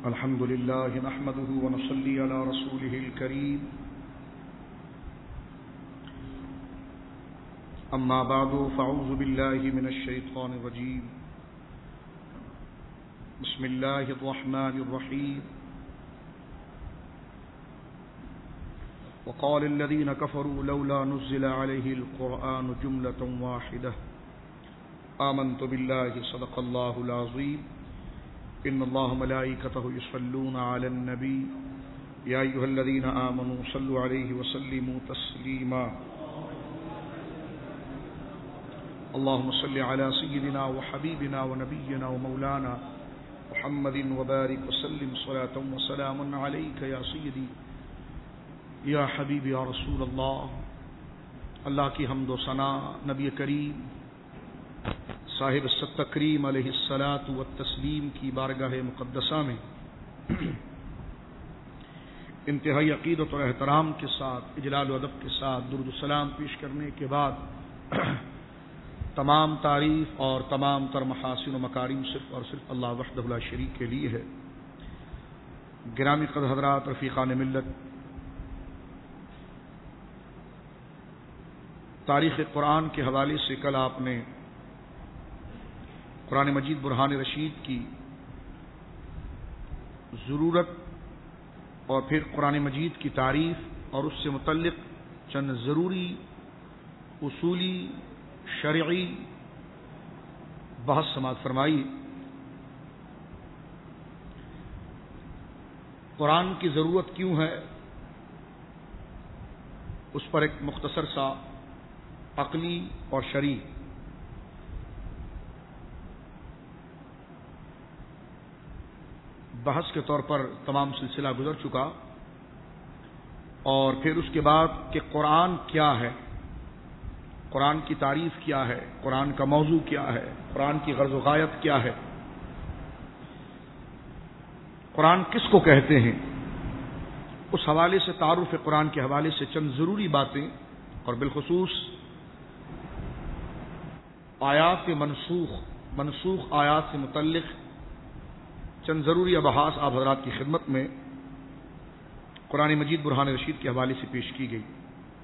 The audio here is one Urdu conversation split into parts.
الحمد لله نحمده ونصلي على رسوله الكريم أما بعد فأعوذ بالله من الشيطان الرجيم بسم الله الرحمن الرحيم وقال الذين كفروا لولا نزل عليه القرآن جملة واحدة آمنت بالله صدق الله العظيم إن الله ملائكته يصلون على النبي يا أيها الذين آمنوا صلوا عليه وسلموا تسليما اللهم صل على سيدنا وحبيبنا ونبينا ومولانا محمد وبارك وسلم صلاة وسلام عليك يا سيدي یا حبیب یا رسول اللہ کی حمد و ثنا نبی کریم صاحب التکریم علیہ الصلاۃ والتسلیم کی بارگاہ مقدسہ میں انتہائی عقیدت اور احترام کے ساتھ اجلال و ادب کے ساتھ درود و سلام پیش کرنے کے بعد تمام تعریف اور تمام تر محاسن و مکارم صرف اور صرف اللہ وحدہ لا شریک کے لیے ہے۔ گرامی قدر حضرات، رفیقان ملت، تاریخ قرآن کے حوالے سے کل آپ نے قرآن مجید برہان رشید کی ضرورت اور پھر قرآن مجید کی تعریف اور اس سے متعلق چند ضروری اصولی شرعی بحث سماعت فرمائی۔ قرآن کی ضرورت کیوں ہے، اس پر ایک مختصر سا عقلی اور شرعی بحث کے طور پر تمام سلسلہ گزر چکا، اور پھر اس کے بعد کہ قرآن کیا ہے، قرآن کی تعریف کیا ہے، قرآن کا موضوع کیا ہے، قرآن کی غرض و غایت کیا ہے، قرآن کس کو کہتے ہیں، اس حوالے سے تعارف قرآن کے حوالے سے چند ضروری باتیں اور بالخصوص آیات منسوخ آیات سے متعلق چند ضروری ابحاث آپ حضرات کی خدمت میں قرآن مجید برہان رشید کے حوالے سے پیش کی گئی۔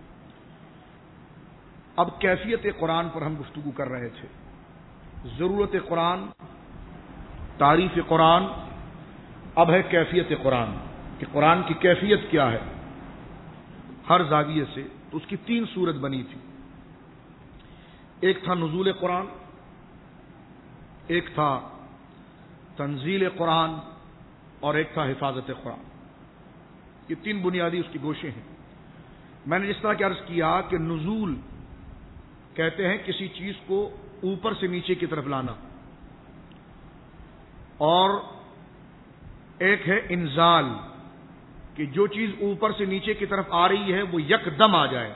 اب کیفیت قرآن پر ہم گفتگو کر رہے تھے، ضرورت قرآن، تعریف قرآن، اب ہے کیفیت قرآن کہ قرآن کی کیفیت کیا ہے ہر زاویے سے۔ تو اس کی تین صورت بنی تھی، ایک تھا نزول قرآن، ایک تھا تنزیل قرآن، اور ایک تھا حفاظت قرآن۔ یہ تین بنیادی اس کی گوشیں ہیں۔ میں نے جس طرح کہ عرض کیا کہ نزول کہتے ہیں کسی چیز کو اوپر سے نیچے کی طرف لانا، اور ایک ہے انزال کہ جو چیز اوپر سے نیچے کی طرف آ رہی ہے وہ یکدم آ جائے،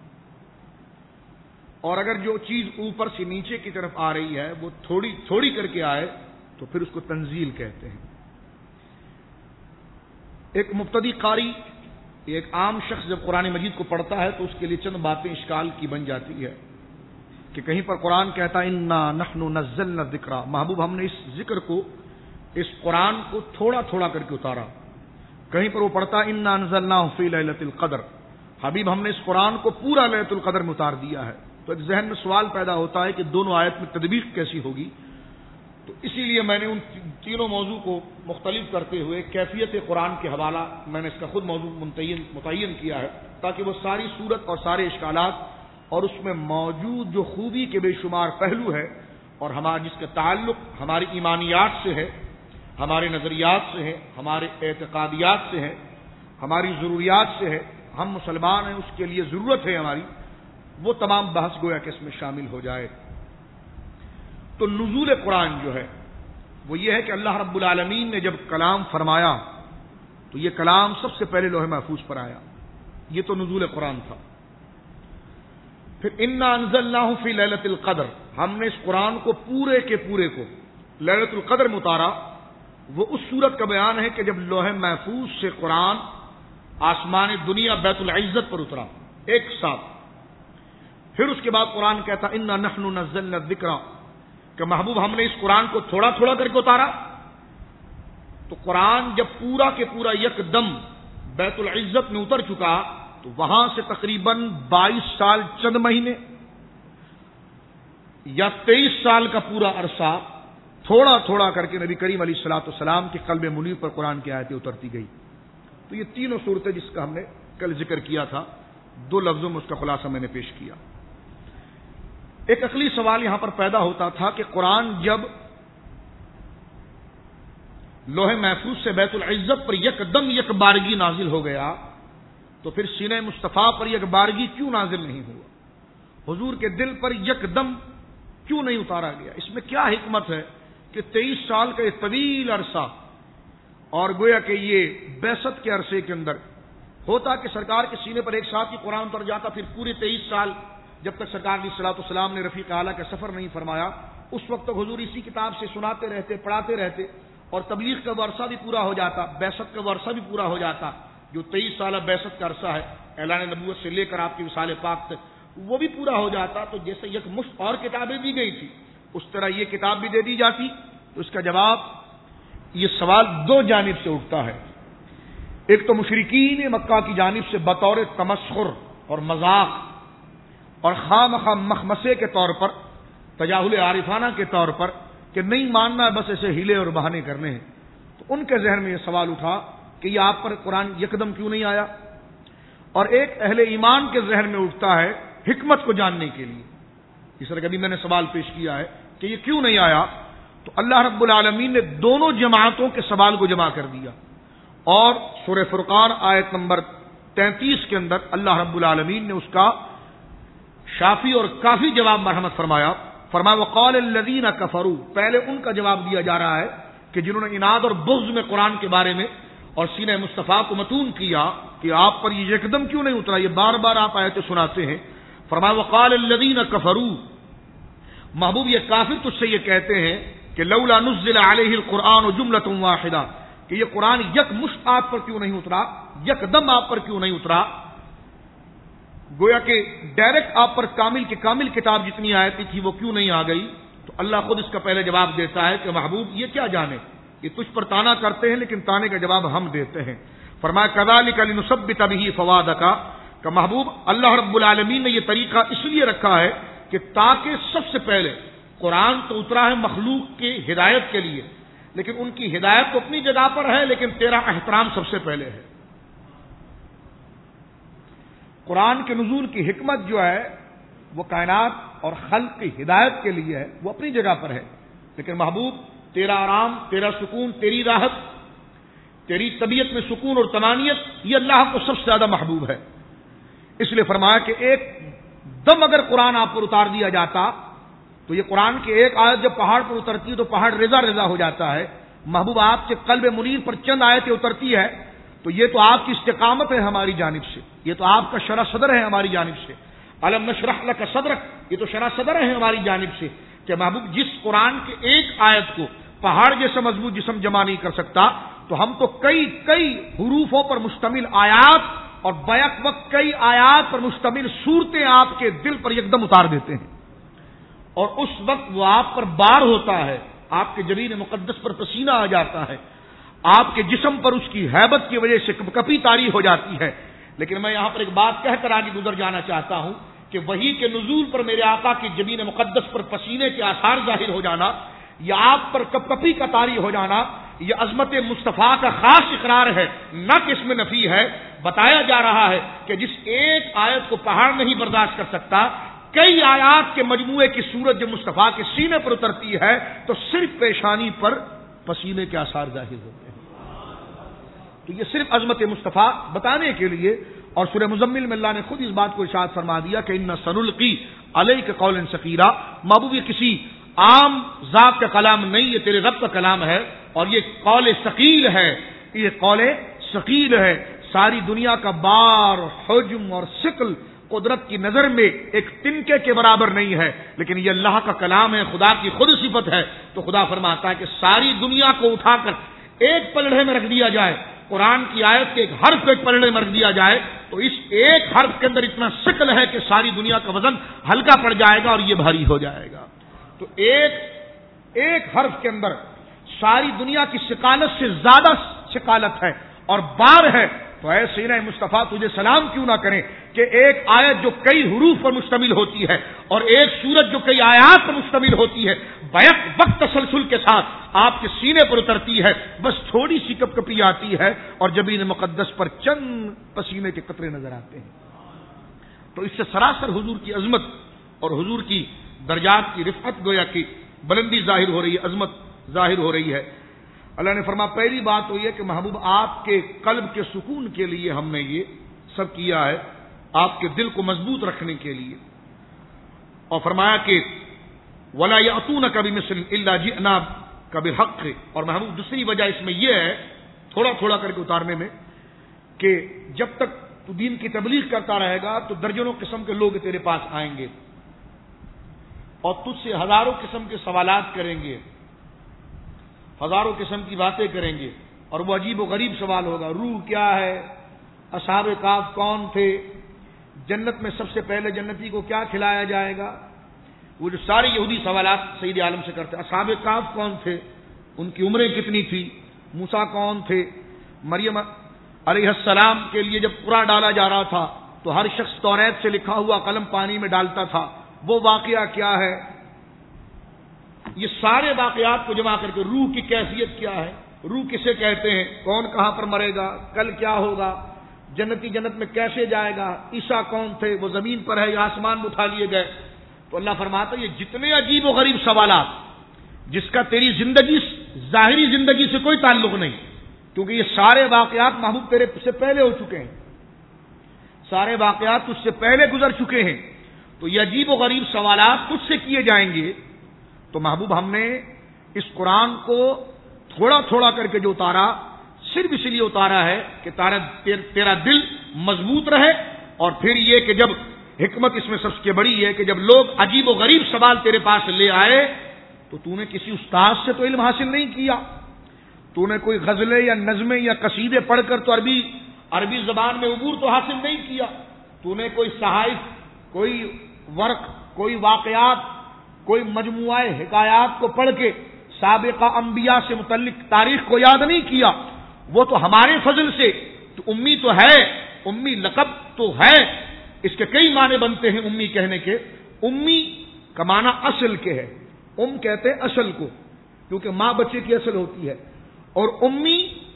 اور اگر جو چیز اوپر سے نیچے کی طرف آ رہی ہے وہ تھوڑی تھوڑی کر کے آئے تو پھر اس کو تنزیل کہتے ہیں۔ ایک مبتدی قاری، ایک عام شخص جب قرآن مجید کو پڑھتا ہے تو اس کے لیے چند باتیں اشکال کی بن جاتی ہے کہ کہیں پر قرآن کہتا ہے انا نحن نزلنا الذکر، محبوب ہم نے اس ذکر کو، اس قرآن کو تھوڑا تھوڑا کر کے اتارا۔ کہیں پر وہ پڑھتا انا انزلناہ فی لیلۃ القدر، حبیب ہم نے اس قرآن کو پورا لیلۃ القدر میں اتار دیا ہے۔ تو ایک ذہن میں سوال پیدا ہوتا ہے کہ دونوں آیت میں تطبیق کیسی ہوگی؟ تو اسی لیے میں نے ان تینوں موضوع کو مختلف کرتے ہوئے کیفیت قرآن کے حوالہ میں نے اس کا خود موضوع متعین کیا ہے، تاکہ وہ ساری صورت اور سارے اشکالات اور اس میں موجود جو خوبی کے بے شمار پہلو ہے اور جس کا تعلق ہماری ایمانیات سے ہے، ہمارے نظریات سے ہے، ہمارے اعتقادیات سے ہے، ہماری ضروریات سے ہے، ہم مسلمان ہیں، اس کے لیے ضرورت ہے ہماری، وہ تمام بحث گویا کہ اس میں شامل ہو جائے۔ تو نزول قرآن جو ہے وہ یہ ہے کہ اللہ رب العالمین نے جب کلام فرمایا تو یہ کلام سب سے پہلے لوح محفوظ پر آیا، یہ تو نزول قرآن تھا۔ پھر انا انزلناہ فی لیلۃ القدر، ہم نے اس قرآن کو پورے کے پورے کو لیلۃ القدر میں اتارا۔ وہ اس صورت کا بیان ہے کہ جب لوح محفوظ سے قرآن آسمان دنیا بیت العزت پر اترا ایک ساتھ، پھر اس کے بعد قرآن کہتا انا نحن نزلنا الذکر کہ محبوب ہم نے اس قرآن کو تھوڑا تھوڑا کر کے اتارا، تو قرآن جب پورا کے پورا یکدم بیت العزت میں اتر چکا تو وہاں سے تقریباً 22 سال چند مہینے یا 23 سال کا پورا عرصہ تھوڑا تھوڑا کر کے نبی کریم علیہ الصلوۃ والسلام کے قلب منیر پر قرآن کی آیتیں اترتی گئی. تو یہ تینوں صورتیں جس کا ہم نے کل ذکر کیا تھا، 2 لفظوں میں اس کا خلاصہ میں نے پیش کیا. ایک عقلی سوال یہاں پر پیدا ہوتا تھا کہ قرآن جب لوح محفوظ سے بیت العزت پر یکدم یک بارگی نازل ہو گیا تو پھر سینہ مصطفیٰ پر یک بارگی کیوں نازل نہیں ہوا؟ حضور کے دل پر یکدم کیوں نہیں اتارا گیا؟ اس میں کیا حکمت ہے کہ 23 سال کا یہ طویل عرصہ، اور گویا کہ یہ بعثت کے عرصے کے اندر ہوتا کہ سرکار کے سینے پر ایک ساتھ ہی قرآن اتر جاتا، پھر پورے 23 سال جب تک سرکار علیہ الصلوۃ والسلام نے رفیق اعلیٰ کا سفر نہیں فرمایا اس وقت تک حضور اسی کتاب سے سناتے رہتے، پڑھاتے رہتے، اور تبلیغ کا وہ عرصہ بھی پورا ہو جاتا، بعثت کا وہ عرصہ بھی پورا ہو جاتا. جو 23 سالہ بعثت کا عرصہ ہے اعلان نبوت سے لے کر آپ کی وصال پاک تک، وہ بھی پورا ہو جاتا. تو جیسے یک مشت اور کتابیں دی گئی تھی اس طرح یہ کتاب بھی دے دی جاتی. تو اس کا جواب، یہ سوال 2 جانب سے اٹھتا ہے. ایک تو مشرکین مکہ کی جانب سے بطور تمسخر اور مذاق اور خواہ مخمسے کے طور پر، تجاہل عارفانہ کے طور پر کہ نہیں ماننا بس ایسے ہیلے اور بہانے کرنے ہیں. تو ان کے ذہن میں یہ سوال اٹھا کہ یہ آپ پر قرآن یکدم کیوں نہیں آیا؟ اور ایک اہل ایمان کے ذہن میں اٹھتا ہے حکمت کو جاننے کے لیے. اس طرح کبھی میں نے سوال پیش کیا ہے کہ یہ کیوں نہیں آیا، تو اللہ رب العالمین نے دونوں جماعتوں کے سوال کو جمع کر دیا، اور سورہ فرقان آیت نمبر 33 کے اندر اللہ رب العالمین نے اس کا شافی اور کافی جواب مرحمت فرمایا. وقال الذین کفروا، پہلے ان کا جواب دیا جا رہا ہے کہ جنہوں نے عناد اور بغض میں قرآن کے بارے میں اور سینہ مصطفیٰ کو متون کیا کہ آپ پر یہ یکدم کیوں نہیں اترا، یہ بار بار آپ آیتیں سناتے ہیں. فرمایا وقال الذین کفروا، محبوب یہ کافر تجھ سے یہ کہتے ہیں کہ لولا نزل علیہ القرآن جملۃ واحدہ، کہ یہ قرآن یک مشت آپ پر کیوں نہیں اترا، یکدم آپ پر کیوں نہیں اترا. گویا کہ ڈائریکٹ آپ پر کامل کی کامل کتاب جتنی آیتیں تھی وہ کیوں نہیں آ گئی؟ تو اللہ خود اس کا پہلے جواب دیتا ہے کہ محبوب یہ کیا جانے، یہ تجھ پر تانا کرتے ہیں لیکن تانے کا جواب ہم دیتے ہیں. فرمایا کذالک لنثبت به فؤادک، کہ محبوب اللہ رب العالمین نے یہ طریقہ اس لیے رکھا ہے کہ تاکہ سب سے پہلے قرآن تو اترا ہے مخلوق کی ہدایت کے لیے، لیکن ان کی ہدایت تو اپنی جگہ پر ہے لیکن تیرا احترام سب سے پہلے ہے. قرآن کے نزول کی حکمت جو ہے وہ کائنات اور خلق کی ہدایت کے لیے ہے، وہ اپنی جگہ پر ہے، لیکن محبوب تیرا آرام، تیرا سکون، تیری راحت، تیری طبیعت میں سکون اور طمانینت یہ اللہ کو سب سے زیادہ محبوب ہے. اس لیے فرمایا کہ ایک دم اگر قرآن آپ پر اتار دیا جاتا تو یہ قرآن کی ایک آیت جب پہاڑ پر اترتی ہے تو پہاڑ رضا رضا ہو جاتا ہے. محبوب آپ کے قلب منیر پر چند آیتیں اترتی ہے تو یہ تو آپ کی استقامت ہے ہماری جانب سے، یہ تو آپ کا شرح صدر ہے ہماری جانب سے. الم نشرح لک صدرک، یہ تو شرح صدر ہے ہماری جانب سے کہ محبوب جس قرآن کے ایک آیت کو پہاڑ جیسا مضبوط جسم جمع نہیں کر سکتا تو ہم تو کئی حروفوں پر مشتمل آیات اور بیک وقت کئی آیات پر مشتمل صورتیں آپ کے دل پر یکدم اتار دیتے ہیں، اور اس وقت وہ آپ پر بار ہوتا ہے، آپ کے جبین مقدس پر پسینہ آ جاتا ہے، آپ کے جسم پر اس کی ہیبت کی وجہ سے کپی طاری ہو جاتی ہے. لیکن میں یہاں پر ایک بات کہہ کر آگے گزر جانا چاہتا ہوں کہ وحی کے نزول پر میرے آقا کی جبین مقدس پر پسینے کے آثار ظاہر ہو جانا، یا آپ پر کپی کا طاری ہو جانا، یہ عظمت مصطفیٰ کا خاص اقرار ہے، نہ کہ اس میں نفی ہے. بتایا جا رہا ہے کہ جس ایک آیت کو پہاڑ نہیں برداشت کر سکتا، کئی آیات کے مجموعے کی صورت جب مصطفیٰ کے سینے پر اترتی ہے تو صرف پیشانی پر پسینے کے آثار ظاہر ہوتے ہیں. تو یہ صرف عظمت مصطفیٰ بتانے کے لیے. اور سورہ مزمل میں اللہ نے خود اس بات کو ارشاد فرما دیا کہ ان سنلقی علیک قولا ثقیلا، محبوب یہ کسی عام ذات کا کلام نہیں، یہ تیرے رب کا کلام ہے، اور یہ قول ثقیل ہے، یہ قول ثقیل ہے. ساری دنیا کا بار، حجم اور ثقل قدرت کی نظر میں ایک تنکے کے برابر نہیں ہے، لیکن یہ اللہ کا کلام ہے، خدا کی خود صفت ہے. تو خدا فرماتا ہے کہ ساری دنیا کو اٹھا کر ایک پلڑے میں رکھ دیا جائے، قرآن کی آیت کے ایک حرف ایک پلڑے میں رکھ دیا جائے تو اس ایک حرف کے اندر اتنا ثقل ہے کہ ساری دنیا کا وزن ہلکا پڑ جائے گا اور یہ بھاری ہو جائے گا. تو ایک حرف کے اندر ساری دنیا کی ثقالت سے زیادہ ثقالت ہے اور بار ہے، تو اے سینہ مصطفیٰ تجھے سلام کیوں نہ کریں کہ ایک آیت جو کئی حروف پر مشتمل ہوتی ہے اور ایک سورت جو کئی آیات پر مشتمل ہوتی ہے بیک وقت تسلسل کے ساتھ آپ کے سینے پر اترتی ہے، بس تھوڑی سی کپ کپی آتی ہے اور جبین مقدس پر چند پسینے کے قطرے نظر آتے ہیں۔ تو اس سے سراسر حضور کی عظمت اور حضور کی درجات کی رفعت گویا کی بلندی ظاہر ہو رہی ہے، عظمت ظاہر ہو رہی ہے۔ اللہ نے فرمایا پہلی بات تو یہ کہ محبوب آپ کے قلب کے سکون کے لیے ہم نے یہ سب کیا ہے، آپ کے دل کو مضبوط رکھنے کے لیے، اور فرمایا کہ ولا یاتونک بمثل الا جئناک بالحق، اور محبوب دوسری وجہ اس میں یہ ہے تھوڑا تھوڑا کر کے اتارنے میں کہ جب تک تو دین کی تبلیغ کرتا رہے گا تو درجنوں قسم کے لوگ تیرے پاس آئیں گے اور تجھ سے ہزاروں قسم کے سوالات کریں گے، ہزاروں قسم کی باتیں کریں گے، اور وہ عجیب و غریب سوال ہوگا، روح کیا ہے، اصحاب کہف کون تھے، جنت میں سب سے پہلے جنتی کو کیا کھلایا جائے گا، وہ جو سارے یہودی سوالات سید عالم سے کرتے، اصحاب کہف کون تھے، ان کی عمریں کتنی تھی، موسیٰ کون تھے، مریم علیہ السلام کے لیے جب قرآن ڈالا جا رہا تھا تو ہر شخص توریت سے لکھا ہوا قلم پانی میں ڈالتا تھا، وہ واقعہ کیا ہے، یہ سارے واقعات کو جمع کر کے روح کی کیفیت کیا ہے، روح کسے کہتے ہیں، کون کہاں پر مرے گا، کل کیا ہوگا، جنتی جنت میں کیسے جائے گا، عیسیٰ کون تھے، وہ زمین پر ہے یا آسمان میں اٹھا لیے گئے۔ تو اللہ فرماتا ہے یہ جتنے عجیب و غریب سوالات جس کا تیری زندگی ظاہری زندگی سے کوئی تعلق نہیں، کیونکہ یہ سارے واقعات محبوب تیرے سے پہلے ہو چکے ہیں، سارے واقعات تجھ سے پہلے گزر چکے ہیں، تو یہ عجیب و غریب سوالات تجھ سے کیے جائیں گے۔ تو محبوب ہم نے اس قرآن کو تھوڑا تھوڑا کر کے جو اتارا صرف اس لیے اتارا ہے کہ تیرا دل مضبوط رہے، اور پھر یہ کہ جب حکمت اس میں سب سے بڑی ہے کہ جب لوگ عجیب و غریب سوال تیرے پاس لے آئے تو تو نے کسی استاد سے تو علم حاصل نہیں کیا، تو نے کوئی غزلیں یا نظمیں یا قصیدے پڑھ کر تو عربی زبان میں عبور تو حاصل نہیں کیا، تو نے کوئی صحائف، کوئی ورق، کوئی واقعات، کوئی مجموعہ حکایات کو پڑھ کے سابقہ انبیاء سے متعلق تاریخ کو یاد نہیں کیا، وہ تو ہمارے فضل سے، تو امی تو ہے، امی لقب تو ہے، اس کے کئی معنی بنتے ہیں امی کہنے کے، امی کا معنی اصل کے ہے، کہتے ہیں اصل کو، کیونکہ ماں بچے کی اصل ہوتی ہے، اور امی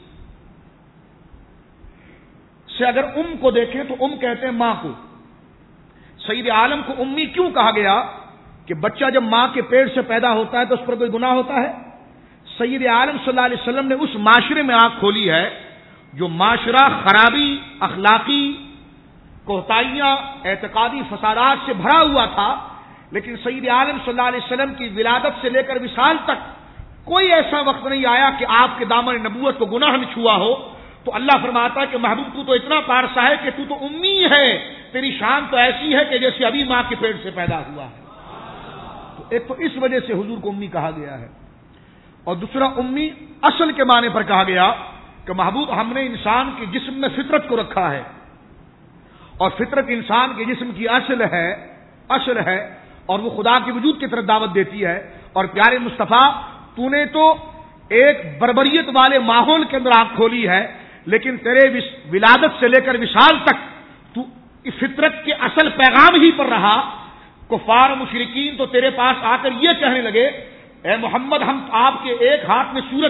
سے اگر کو دیکھیں تو کہتے ہیں ماں کو۔ سید عالم کو امی کیوں کہا گیا کہ بچہ جب ماں کے پیٹ سے پیدا ہوتا ہے تو اس پر کوئی گناہ ہوتا ہے؟ سید عالم صلی اللہ علیہ وسلم نے اس معاشرے میں آنکھ کھولی ہے جو معاشرہ خرابی، اخلاقی کوتاہیاں، اعتقادی فسادات سے بھرا ہوا تھا، لیکن سید عالم صلی اللہ علیہ وسلم کی ولادت سے لے کر وصال تک کوئی ایسا وقت نہیں آیا کہ آپ کے دامن نبوت کو گناہ میں چھوا ہو۔ تو اللہ فرماتا ہے کہ محبوب تو اتنا پارسا ہے کہ تو امی ہے، تیری شان تو ایسی ہے کہ جیسے ابھی ماں کے پیٹ سے پیدا ہوا ہے۔ تو ایک تو اس وجہ سے حضور کو امی کہا گیا ہے، اور دوسرا امی اصل کے معنی پر کہا گیا کہ محبوب ہم نے انسان کے جسم میں فطرت کو رکھا ہے، اور فطرت انسان کے جسم کی اصل ہے، اور وہ خدا کے وجود کی طرف دعوت دیتی ہے۔ اور پیارے مصطفیٰ تو نے تو ایک بربریت والے ماحول کے اندر آنکھ کھولی ہے، لیکن تیرے ولادت سے لے کر وصال تک تو فطرت کے اصل پیغام ہی پر رہا۔ کفار مشرکین تو تیرے پاس آ کر یہ کہنے لگے، اے محمد ہم آپ کے ایک ہاتھ میں سورج،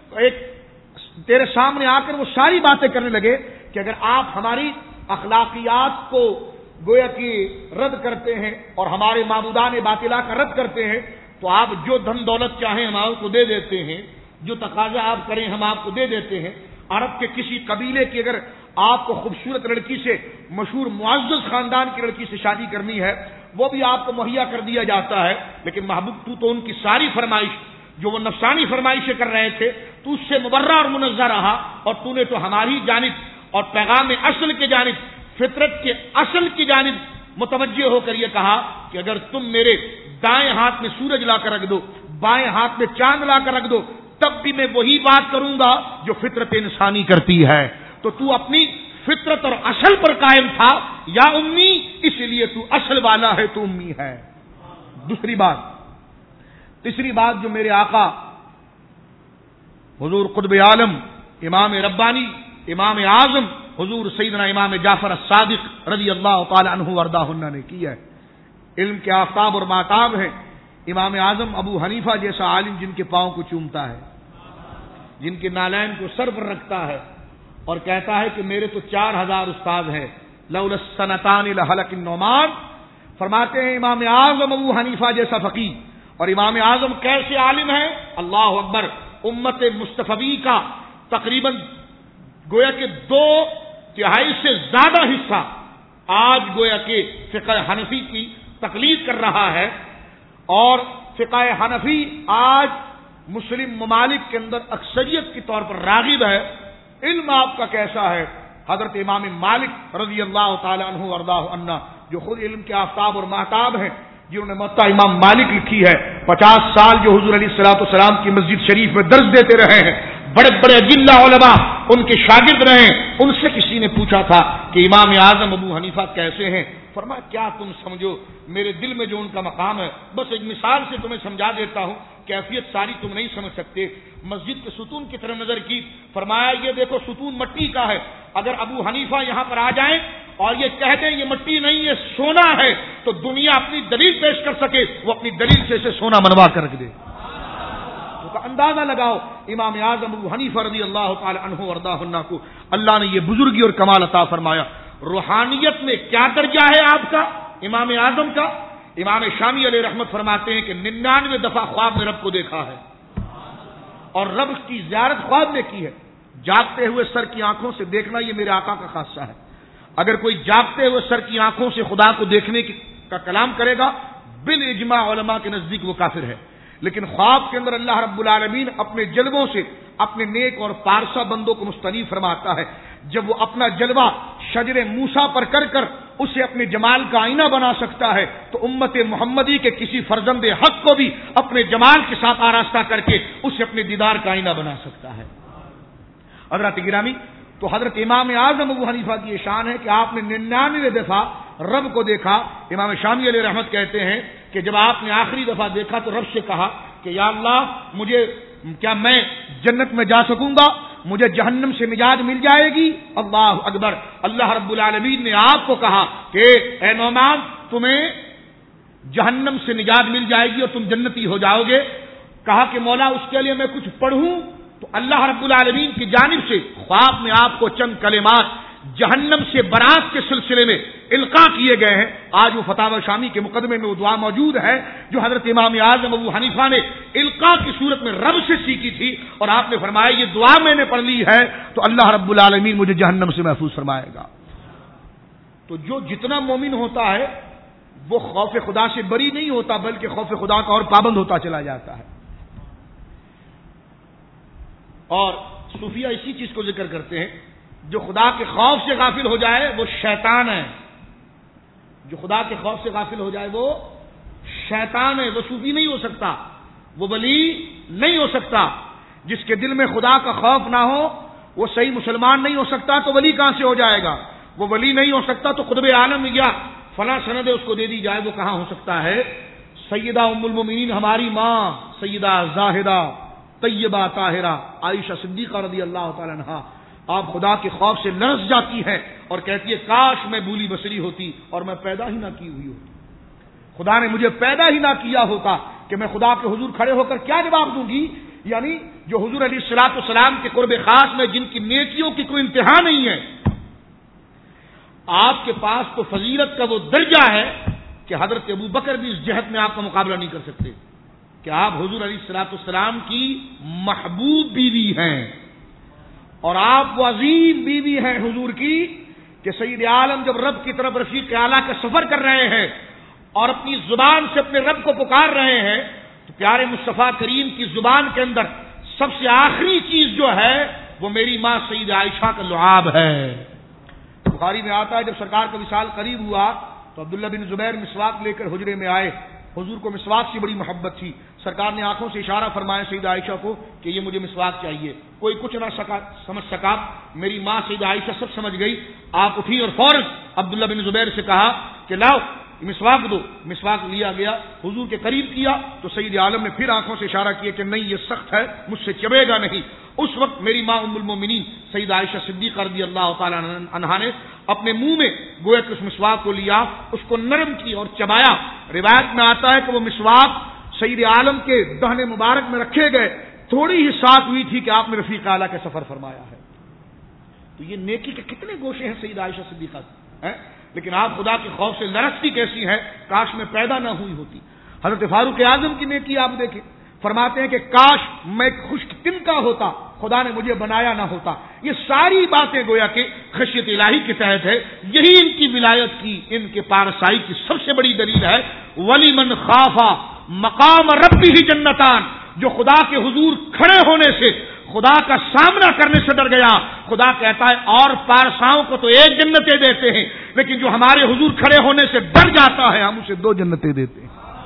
تیرے سامنے آ کر وہ ساری باتیں کرنے لگے کہ اگر آپ ہماری اخلاقیات کو گویا کہ رد کرتے ہیں اور ہمارے معبودان باطلا کا رد کرتے ہیں تو آپ جو دھن دولت چاہیں ہم آپ کو دے دیتے ہیں، جو تقاضا آپ کریں ہم آپ کو دے دیتے ہیں۔ عرب کے کسی قبیلے کی اگر آپ کو خوبصورت لڑکی سے، مشہور معزز خاندان کی لڑکی سے شادی کرنی ہے وہ بھی آپ کو مہیا کر دیا جاتا ہے، لیکن محبوب تو ان کی ساری فرمائش جو وہ نفسانی فرمائشیں کر رہے تھے تو اس سے مبرہ اور منزہ رہا، اور تو نے تو ہماری جانب اور پیغام اصل کی جانب، فطرت کے اصل کی جانب متوجہ ہو کر یہ کہا کہ اگر تم میرے دائیں ہاتھ میں سورج لا کر رکھ دو، بائیں ہاتھ میں چاند لا کر رکھ دو، تب بھی میں وہی بات کروں گا جو فطرت انسانی کرتی ہے۔ تو اپنی فطرت اور اصل پر قائم تھا، یا امی، اس لیے تو اصل والا ہے، تو امی ہے۔ تیسری بات جو میرے آقا حضور قطب عالم امام ربانی امام اعظم حضور سیدنا امام جعفر الصادق رضی اللہ تعالی عنہ وردہ نے کی ہے. علم کے آفتاب اور ماتاب ہیں. امام اعظم ابو حنیفہ جیسا عالم جن کے پاؤں کو چومتا ہے، جن کے نالین کو سر پر رکھتا ہے اور کہتا ہے کہ میرے تو 4000 استاد ہیں، لولا السنتان لہلک النعمان. فرماتے ہیں امام اعظم ابو حنیفہ جیسا فقیہ. اور امام اعظم کیسے عالم ہیں؟ اللہ اکبر. امت مصطفی کا تقریباً گویا کہ 2/3 سے زیادہ حصہ آج گویا کہ فقہ حنفی کی تقلید کر رہا ہے، اور فقہ حنفی آج مسلم ممالک کے اندر اکثریت کے طور پر راغب ہے. علم آپ کا کیسا ہے؟ حضرت امام مالک رضی اللہ تعالی عنہ وارضاہ عنہ جو خود علم کے آفتاب اور مہتاب ہیں، جنہوں نے موطا امام مالک لکھی ہے، 50 سال جو حضور علیہ الصلوۃ والسلام کی مسجد شریف میں درس دیتے رہے ہیں، بڑے بڑے اجلہ علماء ان کے شاگرد رہے. ان سے کسی نے پوچھا تھا کہ امام اعظم ابو حنیفہ کیسے ہیں؟ فرمایا کیا تم سمجھو، میرے دل میں جو ان کا مقام ہے، بس ایک مثال سے تمہیں سمجھا دیتا ہوں، کیفیت ساری تم نہیں سمجھ سکتے. مسجد کے ستون کی طرف نظر کی، فرمایا یہ دیکھو ستون مٹی کا ہے، اگر ابو حنیفہ یہاں پر آ جائیں اور یہ کہہ دیں یہ مٹی نہیں یہ سونا ہے، تو دنیا اپنی دلیل پیش کر سکے، وہ اپنی دلیل سے اسے سونا منوا کر رکھ دے. تو اندازہ لگاؤ امام اعظم ابو حنیفہ رضی اللہ تعالی عنہ وارضاہ عنہ کو اللہ نے یہ بزرگی اور کمال عطا فرمایا. روحانیت میں کیا درجہ ہے آپ کا امام اعظم کا؟ امام شامی علیہ رحمت فرماتے ہیں کہ 99 دفعہ خواب میں رب کو دیکھا ہے، اور رب کی زیارت خواب میں کی ہے. جاگتے ہوئے سر کی آنکھوں سے دیکھنا یہ میرے آقا کا خاصہ ہے. اگر کوئی جاگتے ہوئے سر کی آنکھوں سے خدا کو دیکھنے کا کلام کرے گا، بالاجماع علماء کے نزدیک وہ کافر ہے. لیکن خواب کے اندر اللہ رب العالمین اپنے جلووں سے اپنے نیک اور پارسا بندوں کو مستنیب فرماتا ہے. جب وہ اپنا جلوہ شجر موسیٰ پر کر کر اسے اپنے جمال کا آئینہ بنا سکتا ہے، تو امت محمدی کے کسی فرزند حق کو بھی اپنے جمال کے ساتھ آراستہ کر کے اسے اپنے دیدار کا آئینہ بنا سکتا ہے. حضرات گرامی، تو حضرت امام اعظم ابو حنیفہ کی یہ شان ہے کہ آپ نے 99 دفعہ رب کو دیکھا. امام شامی علیہ رحمت کہتے ہیں کہ جب آپ نے آخری دفعہ دیکھا تو رب سے کہا کہ یا اللہ مجھے کیا میں جنت میں جا سکوں گا؟ مجھے جہنم سے نجات مل جائے گی؟ اللہ اکبر. اللہ رب العالمین نے آپ کو کہا کہ اے نعمان تمہیں جہنم سے نجات مل جائے گی اور تم جنتی ہو جاؤ گے. کہا کہ مولا اس کے لیے میں کچھ پڑھوں؟ تو اللہ رب العالمین کی جانب سے خواب میں آپ کو چند کلمات جہنم سے برات کے سلسلے میں القاء کیے گئے ہیں. آج وہ فتاوی شامی کے مقدمے میں وہ دعا موجود ہے جو حضرت امام اعظم ابو حنیفہ نے القاء کی صورت میں رب سے سیکھی تھی، اور آپ نے فرمایا یہ دعا میں نے پڑھ لی ہے تو اللہ رب العالمین مجھے جہنم سے محفوظ فرمائے گا. تو جو جتنا مومن ہوتا ہے وہ خوف خدا سے بری نہیں ہوتا، بلکہ خوف خدا کا اور پابند ہوتا چلا جاتا ہے. اور صوفیہ اسی چیز کو ذکر کرتے ہیں، جو خدا کے خوف سے غافل ہو جائے وہ شیطان ہے. جو خدا کے خوف سے غافل ہو جائے وہ شیطان ہے، وہ صوفی نہیں ہو سکتا، وہ ولی نہیں ہو سکتا. جس کے دل میں خدا کا خوف نہ ہو وہ صحیح مسلمان نہیں ہو سکتا، تو ولی کہاں سے ہو جائے گا؟ وہ ولی نہیں ہو سکتا تو قطب عالم یا فلاں سند اس کو دے دی جائے وہ کہاں ہو سکتا ہے؟ سیدہ ام المومنین ہماری ماں سیدہ زاہدہ طیبہ طاہرہ عائشہ صدیقہ رضی اللہ تعالی عنہا، آپ خدا کے خوف سے لرز جاتی ہیں اور کہتی ہے کاش میں بولی بصری ہوتی اور میں پیدا ہی نہ کی ہوئی ہوتی. خدا نے مجھے پیدا ہی نہ کیا ہوتا کہ میں خدا کے حضور کھڑے ہو کر کیا جواب دوں گی. یعنی جو حضور علیہ الصلوۃ والسلام کے قرب خاص میں جن کی نیکیوں کی کوئی انتہا نہیں ہے، آپ کے پاس تو فضیلت کا وہ درجہ ہے کہ حضرت ابو بکر بھی اس جہت میں آپ کا مقابلہ نہیں کر سکتے کہ آپ حضور علیہ الصلوۃ والسلام کی محبوب بیوی ہیں، اور آپ وہ عظیم بیوی ہیں حضور کی کہ سید عالم جب رب کی طرف رفیق اعلیٰ کا سفر کر رہے ہیں اور اپنی زبان سے اپنے رب کو پکار رہے ہیں تو پیارے مصطفیٰ کریم کی زبان کے اندر سب سے آخری چیز جو ہے وہ میری ماں سید عائشہ کا لعاب ہے. بخاری میں آتا ہے جب سرکار کا وصال قریب ہوا تو عبداللہ بن زبیر مسواک لے کر حجرے میں آئے. حضور کو مسواک سے بڑی محبت تھی. سرکار نے آنکھوں سے اشارہ فرمایا سیدہ عائشہ کو کہ یہ مجھے مسواک چاہیے. کوئی کچھ نہ سمجھ سکا. میری ماں سیدہ عائشہ سب سمجھ گئی. آپ اٹھی اور فوراً عبداللہ بن زبیر سے کہا کہ لاؤ مسواک دو. مسواک لیا گیا, حضور کے قریب کیا تو سید عالم نے پھر آنکھوں سے اشارہ کیا کہ نہیں یہ سخت ہے, مجھ سے چبے گا نہیں. اس وقت میری ماں ام المومنین سیدہ عائشہ صدیقہ رضی اللہ تعالی عنہا نے اپنے منہ میں گویا کہ اس مسواک کو لیا, اس کو نرم کی اور چبایا. روایت میں آتا ہے کہ وہ مسواک سید عالم کے دہن مبارک میں رکھے گئے, تھوڑی ہی ساتھ ہوئی تھی کہ آپ نے رفیق اعلیٰ کے سفر فرمایا ہے. تو یہ نیکی کے کتنے گوشے ہیں سیدہ عائشہ صدیقہ ہیں, لیکن آپ خدا کے خوف سے لرزتی کیسی ہیں, کاش میں پیدا نہ ہوئی ہوتی. حضرت فاروق اعظم کی نیکی آپ دیکھیں, فرماتے ہیں کہ کاش میں خشک تن کا ہوتا, خدا نے مجھے بنایا نہ ہوتا. یہ ساری باتیں گویا کہ خشیت الہی کے تحت ہے. یہی ان کی ولایت کی, ان کے پارسائی کی سب سے بڑی دلیل ہے. ولی من خافا مقام ربہ جنتان, جو خدا کے حضور کھڑے ہونے سے, خدا کا سامنا کرنے سے ڈر گیا. خدا کہتا ہے اور پارساؤں کو تو ایک جنتیں دیتے ہیں, لیکن جو ہمارے حضور کھڑے ہونے سے ڈر جاتا ہے ہم اسے 2 جنتیں دیتے ہیں.